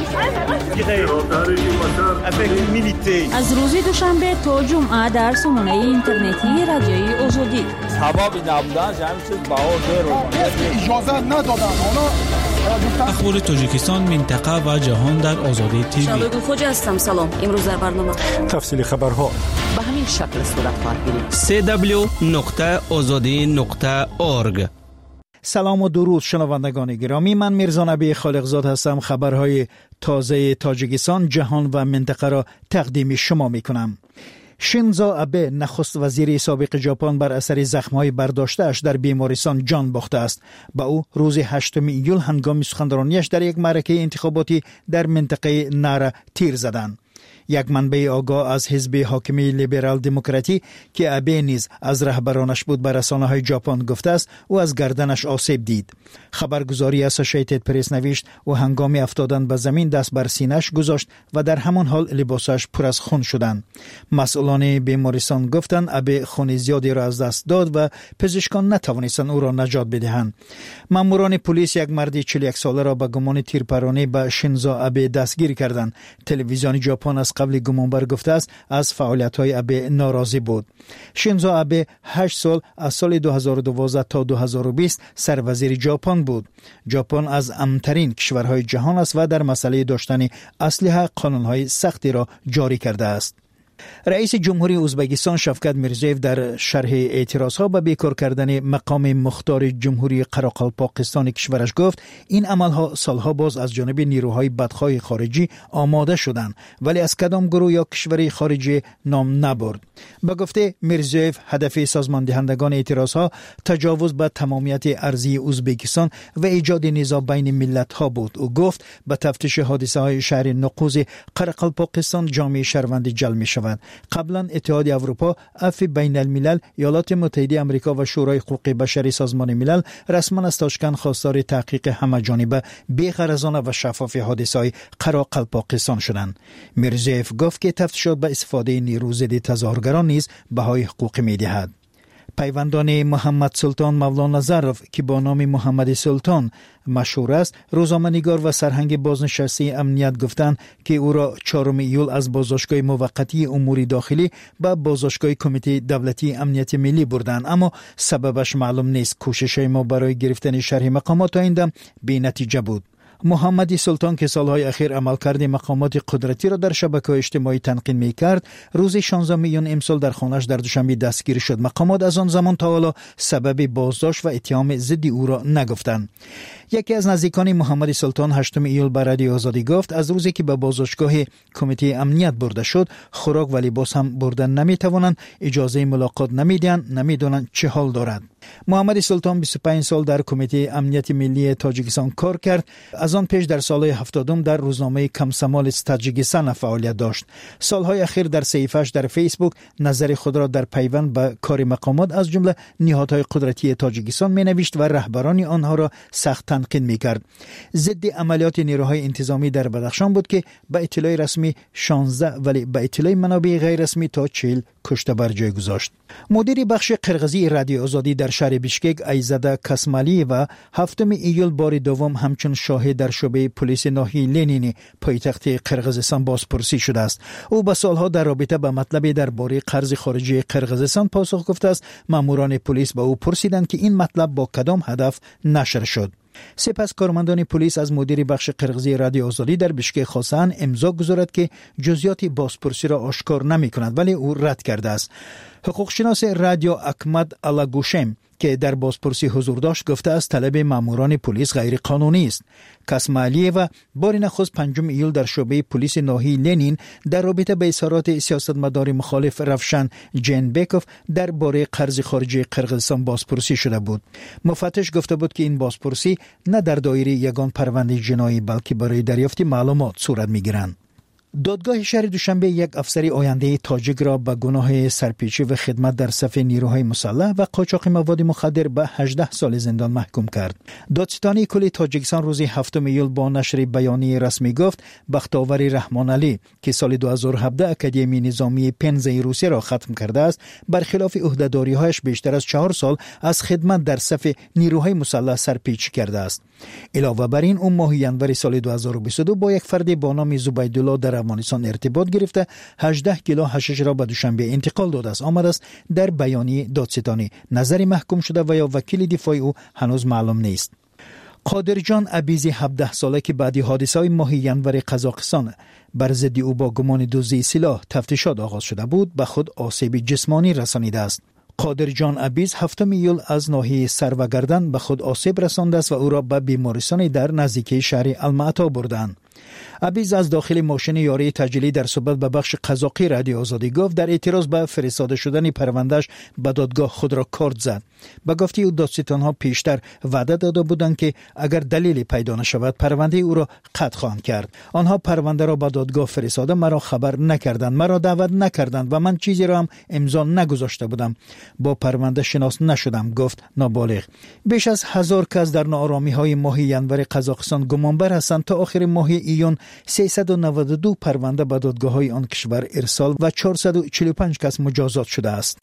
S6: شد.
S3: از روز دوشنبه تا جمعه در سامانه اینترنتی رادیوی آزادی.
S8: سبب نبودنش همین چیز بها زیر
S6: اجازه ندادن.
S10: اخبار تاجیکستان، منطقه و جهان در آزادی تیوی.
S3: شبگو خوجه هستم. سلام. امروز در برنامه
S20: تفصیل خبرها
S9: به همین شکل صورت خواهد گرفت.
S2: www.azadi.org. سلام و درود شنوندگان گرامی، من میرزا نبی خالقزاد هستم. خبرهای تازه تاجیکستان، جهان و منطقه را تقدیم شما میکنم. شینزو آبه نخست وزیر سابق ژاپن بر اثر زخم‌های برداشته‌اش در بیمارستان جان باخته است. با او روز 8 ایول هنگام سخنرانیش در یک معرکه انتخاباتی در منطقه نارا تیر زدند. یک منبع آگاه از حزب حاکمی لیبرال دموکراتی که آبه نیز از رهبرانش بود به رسانه‌های ژاپن گفته است او از گردنش آسیب دید. خبرگزاری اسوسییتد پرس نوشت او هنگام افتادن به زمین دست بر سینه‌اش گذاشت و در همان حال لباسش پر از خون شدند. مسئولان بیمارستان گفتند آبه خون زیادی را از دست داد و پزشکان نتوانستند او را نجات بدهند. ماموران پلیس یک مرد 41 ساله را به گمان تیرپرانی به شینزو آبه دستگیر کردند. تلویزیون ژاپن از قبل گمانبر گفته است از فعالیت‌های آبه ناراضی بود. شینزو آبه 8 سال از سال 2012 تا 2020 سروزیر ژاپن بود. ژاپن از امن‌ترین کشورهای جهان است و در مسئله داشتن اسلحه قانون‌های سختی را جاری کرده است. رئیس جمهوری ازبکستان شفقت میرزیف در شرح اعتراضها به بیکار کردن مقام مختار جمهوری قراقلپاکستان کشورش گفت این عملها سالها باز از جانب نیروهای بدخواه خارجی آماده شدند ولی از کدام گروه یا کشوری خارجی نام نبرد. به گفته میرزیف هدف سازماندهندگان اعتراضها تجاوز به تمامیت ارضی ازبکستان و ایجاد نزاع بین ملت‌ها بود. او گفت به تفتیش حادثه‌های شهر نقوز قراقلپاکستان جامعه شهروندی جلب می‌شود. قبلا اتحادیه اروپا، عفو بین الملل، ایالات متحده آمریکا و شورای حقوق بشری سازمان ملل رسما از تاشکند خواستار تحقیق همه‌جانبه بی‌غرضانه و شفاف حادثه‌های قراقلپاکستان شدند. میرزیف گفت که تفتیشات به استفاده نیرو ضد تظاهرگران نیز بهای حقوق می‌دهد. پیوندان محمد سلطان مولانا ظرف که با نام محمد سلطان مشهور است، روزنامه‌نگار و سرهنگ بازنشسته امنیت گفتند که او را 4 ایول از بازداشتگاه موقتی امور داخلی به بازداشتگاه کمیته دولتی امنیت ملی بردند، اما سببش معلوم نیست. کوشش ما برای گرفتن شرح مقامات آینده بی‌نتیجه بود. محمد سلطان که سالهای اخیر عملکرد مقامات قدرتی را در شبکه‌های اجتماعی تنقید می‌کرد، روز 16 میلیون امسال در خانه‌اش در دوشنبه دستگیر شد. مقامات از آن زمان تا حالا سبب بازداشت و اتهام ضد او را نگفتند. یکی از نزدیکان محمد سلطان 8 ایول به رادیو آزادی گفت از روزی که به بازداشتگاه کمیته امنیت برده شد خوراک و لباس هم بردن نمی‌توانند، اجازه ملاقات نمی‌دهند، نمی‌دانند چه حال دارد. محمد سلطان 25 سال در کمیته امنیت ملی تاجیکستان کار کرد. از آن پیش در سالهای 70 در روزنامه کمسمال تاجیکستان فعالیت داشت. سالهای اخیر در صفحه‌اش در فیسبوک نظر خود را در پیوند به کار مقامات از جمله نهادهای قدرتی تاجیکستان می‌نوشت و رهبران آنها را سخت تنقید می‌کرد. ضد عملیات نیروهای انتظامی در بدخشان بود که به اطلاع رسمی 16 ولی به اطلاع منابع غیر رسمی تا 40 کشته بر جای گذاشت. مدیر بخش قرغزی رادیو آزادی در شهر بیشکک ایزاده کسمالی و 7 ایول بار دوم همچون شاهد در شعبه پلیس ناحیه لنینی پایتخت قرغزستان بازپرسی شده است. او به سالها در رابطه با مطلب درباره قرض خارجی قرغزستان پاسخ گفته است. ماموران پلیس با او پرسیدند که این مطلب با کدام هدف نشر شد. سپس کارمندان پلیس از مدیر بخش قرغزی رادیو آزادی در بیشکک خواستند امضا گذارد که جزئیات بازپرسی را آشکار نمی کند، ولی او رد کرده است. حقوق شناس رادیو اکمد الاگوشم که در بازپرسی حضور داشت گفته است طلب ماموران پلیس غیر قانونی است. کاسم علیوه بار نخست 5 ایول در شعبه پلیس ناحیه لنین در رابطه با اظهارات سیاستمدار مخالف روشن جنبکوف درباره قرض خارجی قرقیزستان بازپرسی شده بود. مفتش گفته بود که این بازپرسی نه در دایره یگان پرونده جنایی بلکه برای دریافت معلومات صورت می‌گیرند. دادگاه شهر دوشنبه یک افسر آینده تاجیک را به گناه سرپیچی و خدمت در صف نیروهای مسلح و قاچاق مواد مخدر به 18 سال زندان محکوم کرد. دادستانی کل تاجیکستان روز 7 ایول با نشر بیانیه رسمی گفت بختاور رحمان علی که سال 2017 اکادمی نظامی پنزه روسیه را ختم کرده است، برخلاف عهده‌داری‌هایش بیشتر از 4 سال از خدمت در صف نیروهای مسلح سرپیچی کرده است. علاوه بر این، او ماه ینور سال 2022 با یک فرد با نام زبیدالله در افغانستان ارتباط گرفته 18 کیلو حشیش را به دوشنبه انتقال داده است. آمده است در بیانیه دادستانی نظر محکوم شده و یا وکیل دفاعی او هنوز معلوم نیست. قادرجان عبیزی 17 ساله که بعد حادثه ماه ینور قزاقستان بر ضد او با گمان دزدی سلاح تفتیشات آغاز شده بود به خود آسیب جسمانی رسانیده است. قادرجان عبیز 7 ایول از ناحیه سر و گردن به خود آسیب رسانده است و او را به بیمارستان در نزدیکی شهر المعطا بردند. عبیز از داخل ماشین یاری تجلی در صحبت به بخش قزاقی رادیو آزادی گفت در اعتراض به فرستاده شدن پروندهش به دادگاه خود را کارت زد. به گفته او دادستانها پیشتر وعده داده بودند که اگر دلیلی پیدا نشود پرونده او را قطع خواهند کرد. آنها پرونده را به دادگاه فرستاده مرا خبر نکردند، مرا دعوت نکردند و من چیزی را هم امضا نگذاشته بودم. با پرونده شناس نشدم، گفت نابالغ. بیش از 1000 کس در ناآرامی‌های ماه ینور قزاقستان گمانبر هستند. تا آخر ماه ایون 392 پرونده به دادگاه‌های آن کشور ارسال و 445 کس مجازات شده است.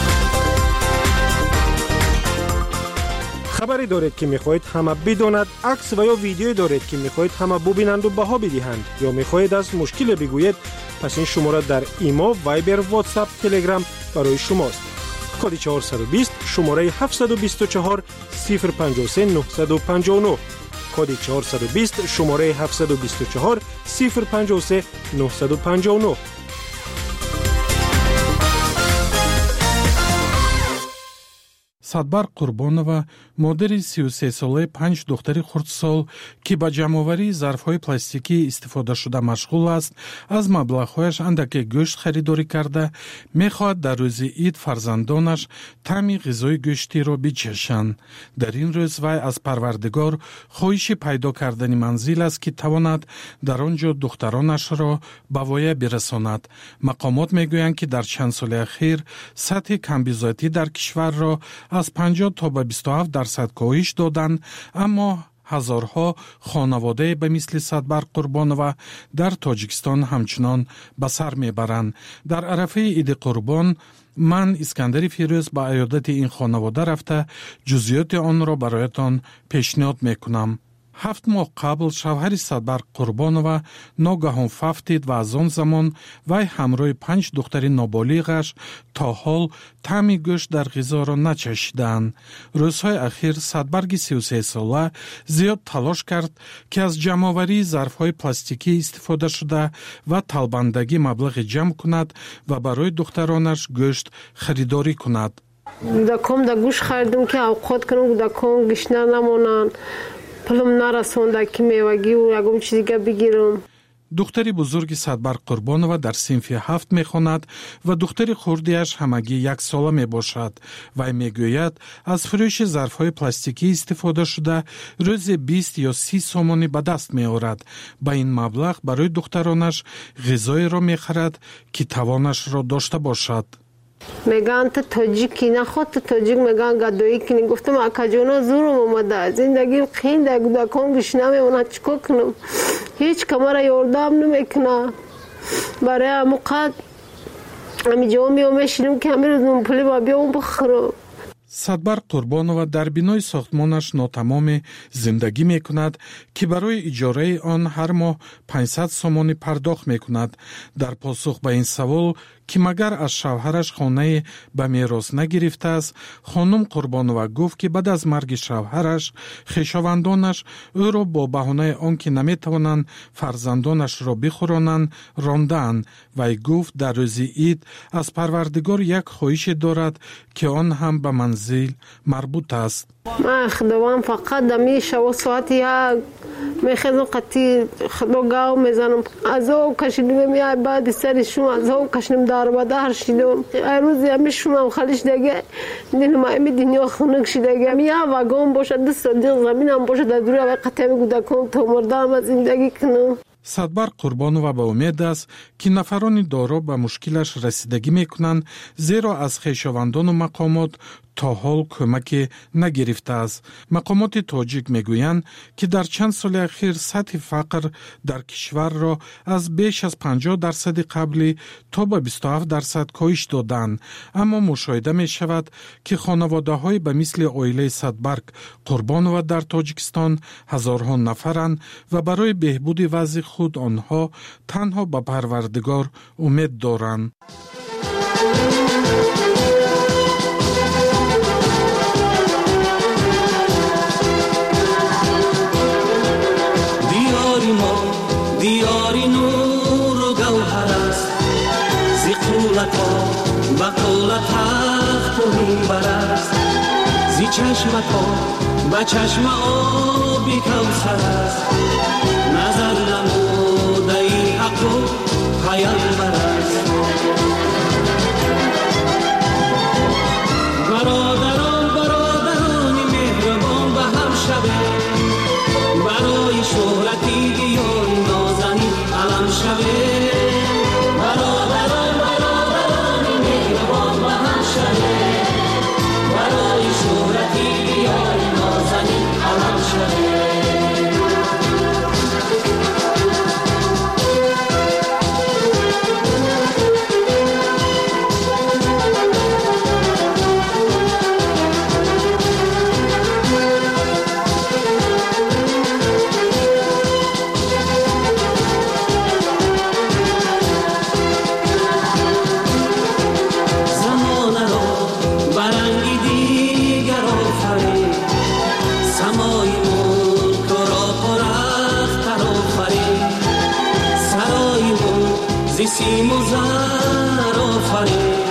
S20: خبری دارید که میخواهید همه بداند، عکس و یا ویدیویی دارید که میخواهید همه ببینند و بها بدهند یا میخواهید از مشکل بگویید، پس این شماره در ایما، وایبر، واتساپ، تلگرام برای شماست. کد 420 شماره 724 053 959 کد 420 شماره 724 053 959.
S11: садбар қурбонова модери 33 солаи 5 духтари хурдсол ки ба ҷамъоварии зарфҳои пластикӣ истифодашуда машғул аст, аз маблағҳояш андаке гӯшт харидорӣ карда мехоҳад дар рӯзи ид фарзандонаш таъми ғизои гӯштиро бичашанд. дар ин рӯз вай аз парвардигор хоҳиши пайдо кардани манзил аст ки тавонад дар он ҷо духтаронашро ба воя бирасонад. мақомот мегӯянд ки дар чанд соли ахир сатҳи камбизоатӣ дар кишварро аз 50 то ба 27% коҳиш доданд, аммо ҳазорҳо хонаводаe ба мисли садбар қурбонова дар тоҷикистон ҳамчунон ба сар мебаранд. дар арафаи иди қурбон ман искандари фирӯз ба аёдати ин хонавода рафта ҷузъиёти онро бароятон пешниҳод мекунам. 7 моҳ қабл шавҳари садбар қурбонова ногаҳон фафтид ва аз он замон вай ҳамроҳи 5 духтари ноболиғаш то ҳол таъми гӯшт дар ғизоро начашидаанд. рӯзҳои ахир садбарги 33 сола зиёд талош кард ки аз ҷамъоварии зарфҳои пластикӣ истифода шуда ва талбандагӣ маблағе ҷамъ кунад ва барои духтаронаш гӯшт харидорӣ кунад.
S12: даком да гӯшт харидам ки авқот кунам, даком гишна намонанд, пулам нарасонда ки мевагӣ ва ягон чизига бигирам.
S11: духтари бузурги садбар қурбонова дар синфи 7 мехонад ва духтари хурдиаш ҳамагӣ 1 сола мебошад. вай мегӯяд аз фурӯши зарфҳои пластикӣ истифода шуда рӯзе 20 ё 30 сомонӣ ба даст меорад. ба ин маблағ барои духтаронаш ғизоеро мехарад ки тавонашро дошта бошад.
S12: меган ту тоҷикӣ наход, ту тоҷик меган гадоӣ кунӣ. гуфтам акаҷона зӯрам омада, зиндагим қин дакон гӯш намемонад, чикор кунам? ҳеҷ камара ёрдам намекуна. барои ҳамуқад ҳамиҷо меом мешинам ки ҳамирӯз ман пули ба биём бихӯрам.
S11: садбар қурбонова дар бинои сохтмонаш нотамоме зиндагӣ мекунад ки барои иҷораи он ҳар моҳ 500 сомонӣ пардохт мекунад. дар посух ба ин савол که مگر از شوهرش خانه به میراث نگرفته است. خانم قربانова گفت که بعد از مرگ شوهرش خویشاوندانش او را با بهانه آنکه نمیتوانند فرزندانش را بخورانند راندند. وی گفت در روز عید از پروردگار یک خواهش دارد که آن هم به منزل مربوط است.
S12: من خداوند فقط دمی شب ساعت یک میخوام قطعی خدا گاو میزنم از او کشیدم میای بعد سر شما از او کشنم دار و دار شدم روزی همیشه شما خالص دیگه دیدم می دنیا خنک شده میا واگون باشه دست زمینم باشه در دور قطعی گودکم تو مردم زندگی کنم.
S11: صدبرق قربانова به امید است که نفران دارا به مشکلش رسیدگی میکنند زیرا از خویشاوندان و مقامات تا حال کمک نگرفته است. مقامات تاجیک میگویند که در چند سال اخیر سطح فقر در کشور را از بیش از 50% قبلی تا به 27% کاهش دادند. اما مشاهده می شود که خانواده های به مثل عائله صدبرق قربانова در تاجیکستان هزارها نفرند و برای بهبود وضع خود آنها تنها به پروردگار امید دارند.
S14: دیاری نور و گوهر است زی قولتا بقول تخت و منبر است زی چشمتا به چشم آبی کوثر است نظر نموده ای حق و پیامبر است. برادران مهربان به هم شبه برای شهرتی دیاری نازنی علم شوه. برادران مهربان به هم شوه برای شهرتی دیاری نازنی علم شوه. سیم و زر آفرین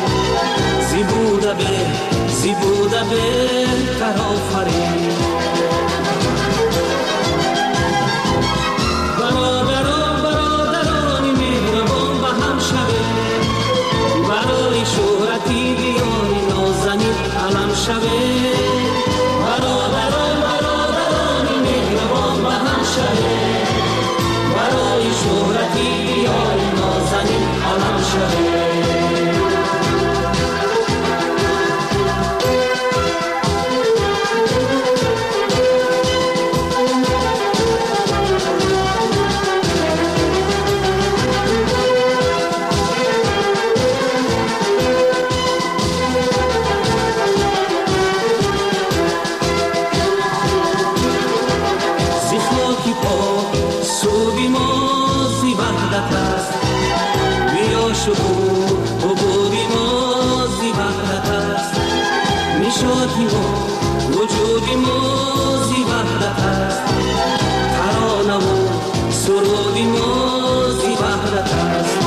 S14: زی بوده بهتر آفرین. برادران مهربان به هم شوه برای شهرتی دیاری نازنی علم شوه. برادران مهربان به هم شوه برای شهرتی دیاری نازنی علم شوه. وجودی موزی وحدت است ترانه و سرودی موزی وحدت است.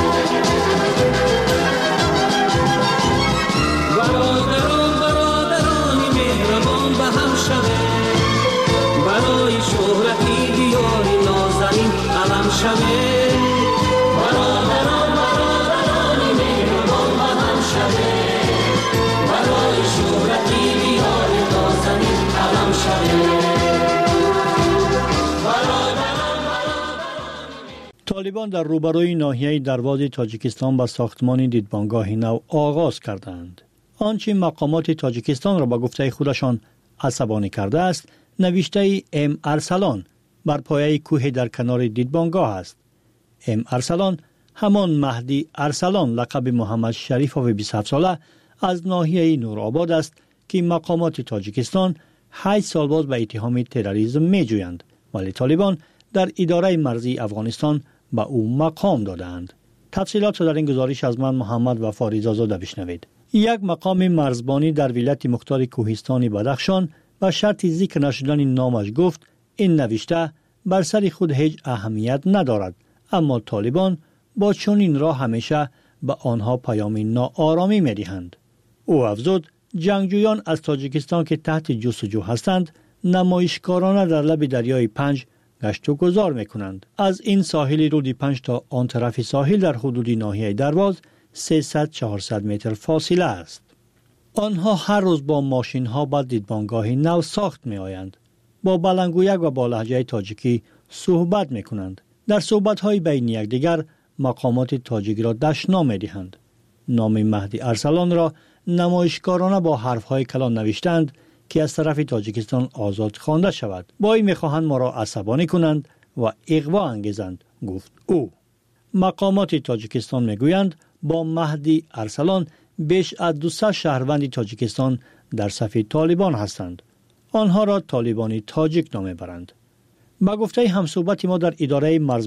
S14: برادران مهربان به هم شوه برای شهرتی دیاری نازنین علم شوه. برادران مهربان به هم شوه برای شهرتی دیاری نازنین علم شوه.
S2: طالبان در روبروی ناحیه درواز تاجیکستان به ساختمان دیدبانگاه نو آغاز کردند. آنچه مقامات تاجیکستان را به گفته خودشان عصبانی کرده است، نوشته ام ارسلان بر پایه کوه در کنار دیدبانگاه است. ام ارسلان همان مهدی ارسلان لقب محمد شریفوف 27 ساله از ناحیه نورآباد است که مقامات تاجیکستان 8 سال باز به اتهام تروریسم می‌جویند، ولی طالبان در اداره مرزی افغانستان به او مقام دادند. تفصیلات را در این گزارش از من محمد وفا رضازاده بشنوید. یک مقام مرزبانی در ولایت مختار کوهستان بدخشان به شرط ذکر نشدن نامش گفت این نوشته بر سر خود هیچ اهمیت ندارد، اما طالبان با چنین راه همیشه به آنها پیام ناآرامی می‌دهند. او افزود جنگجویان از تاجیکستان که تحت جستجو هستند نمایشکارانه در لب دریای پنج گشت و گذار می‌کنند. از این ساحل رود پنج تا آن طرف ساحل در حدود ناحیه درواز 300-400 متر فاصله است. آنها هر روز با ماشین‌ها به دیدبانگاه نو ساخت می‌آیند. با بلنگویک و با لهجه تاجیکی صحبت می‌کنند. در صحبت‌های بین یکدیگر مقامات تاجیک را دشنام می‌دهند. نام مهدی ارسلان را نمایشکارانه با حرف‌های کلان نوشتند که از طرف تاجیکستان آزاد خوانده شود. با این می‌خواهند ما را عصبانی کنند و اغوا انگیزند، گفت او. مقامات تاجیکستان می‌گویند با مهدی ارسلان بیش از 200 شهروند تاجیکستان در صف طالبان هستند. آنها را طالبانی تاجیک نام می‌برند. با گفته همصحبت ما در اداره مرز